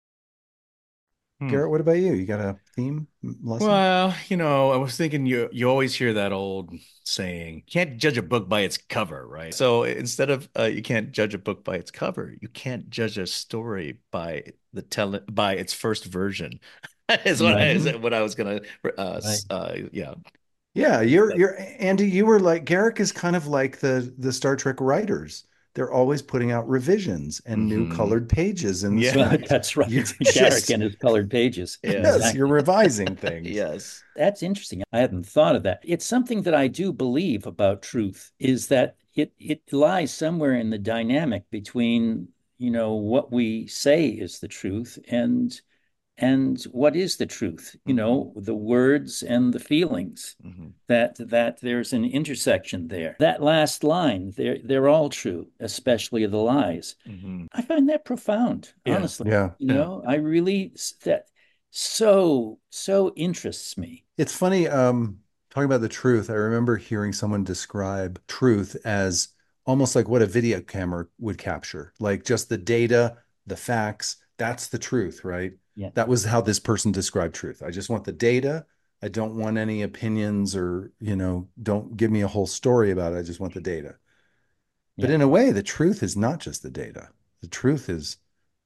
Hmm. Garrett, what about you? You got a theme lesson? Well, you know, I was thinking you you always hear that old saying, you can't judge a book by its cover, right? So instead of uh, you can't judge a book by its cover, you can't judge a story by the tell by its first version. is what I, is what I was gonna uh, Right. uh yeah. Yeah, you're you're Andy, you were like Garrick is kind of like the the Star Trek writers. they're always putting out revisions and Mhm. new colored pages. And Yeah. Well, that's right. You're Garrick just- and his colored pages. yes, Exactly. you're revising things. Yes. That's interesting. I hadn't thought of that. It's something that I do believe about truth is that it it lies somewhere in the dynamic between, you know, what we say is the truth and and what is the truth, you know, the words and the feelings. Mhm. That that there's an intersection there. That last line, they're they're all true, especially the lies. Mhm. I find that profound, Yeah. honestly. Yeah. You know, I really that so so interests me. It's funny, um, talking about the truth. I remember hearing someone describe truth as almost like what a video camera would capture, like just the data, the facts. That's the truth, right? Yeah. That was how this person described truth. I just want the data. I don't want any opinions or, you know, don't give me a whole story about it. I just want the data. But Yeah. in a way, the truth is not just the data. The truth is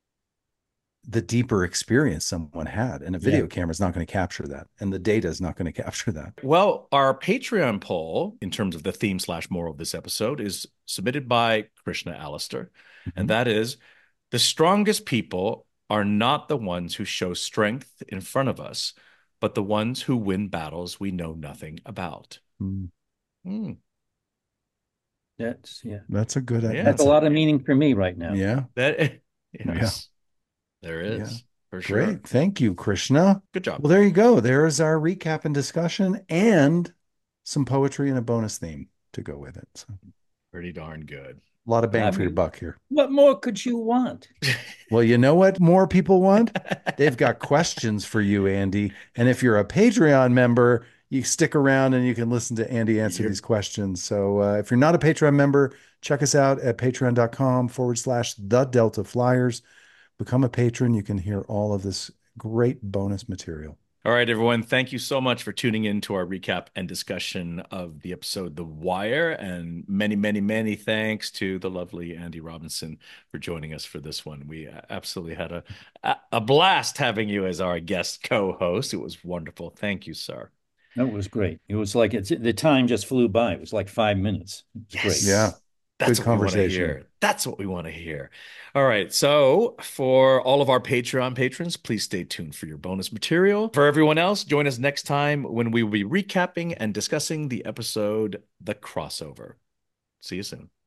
the deeper experience someone had. And a video Yeah. camera is not going to capture that. And the data is not going to capture that. Well, our Patreon poll, in terms of the theme slash moral of this episode, is submitted by Krishna Alistair. And that is, the strongest people are not the ones who show strength in front of us, but the ones who win battles we know nothing about. Mm, Hmm. That's yeah. That's a good, Yeah. that's That's a lot of meaning for me right now. yeah, That yes, there is Yeah. for sure. great. Thank you, Krishna. Good job. Well, there you go. There's our recap and discussion and some poetry and a bonus theme to go with it. So Pretty darn good. a lot of bang I for your mean- buck here. What more could you want? Well, you know what more people want? They've got questions for you, Andy. And if you're a Patreon member, you stick around and you can listen to Andy answer You're- these questions. So uh, if you're not a Patreon member, check us out at patreon.com forward slash the Delta Flyers. Become a patron. You can hear all of this great bonus material. All right, everyone. Thank you so much for tuning in to our recap and discussion of the episode The Wire. And many, many, many thanks to the lovely Andy Robinson for joining us for this one. We absolutely had a, a, a blast having you as our guest co-host. It was wonderful. Thank you, sir. That was great. It was like it's the time just flew by. It was like five minutes. It was great. Yeah. That's Good what we want to conversation. hear. That's what we want to hear. All right. So, for all of our Patreon patrons, please stay tuned for your bonus material. For everyone else, join us next time when we will be recapping and discussing the episode The Crossover. See you soon.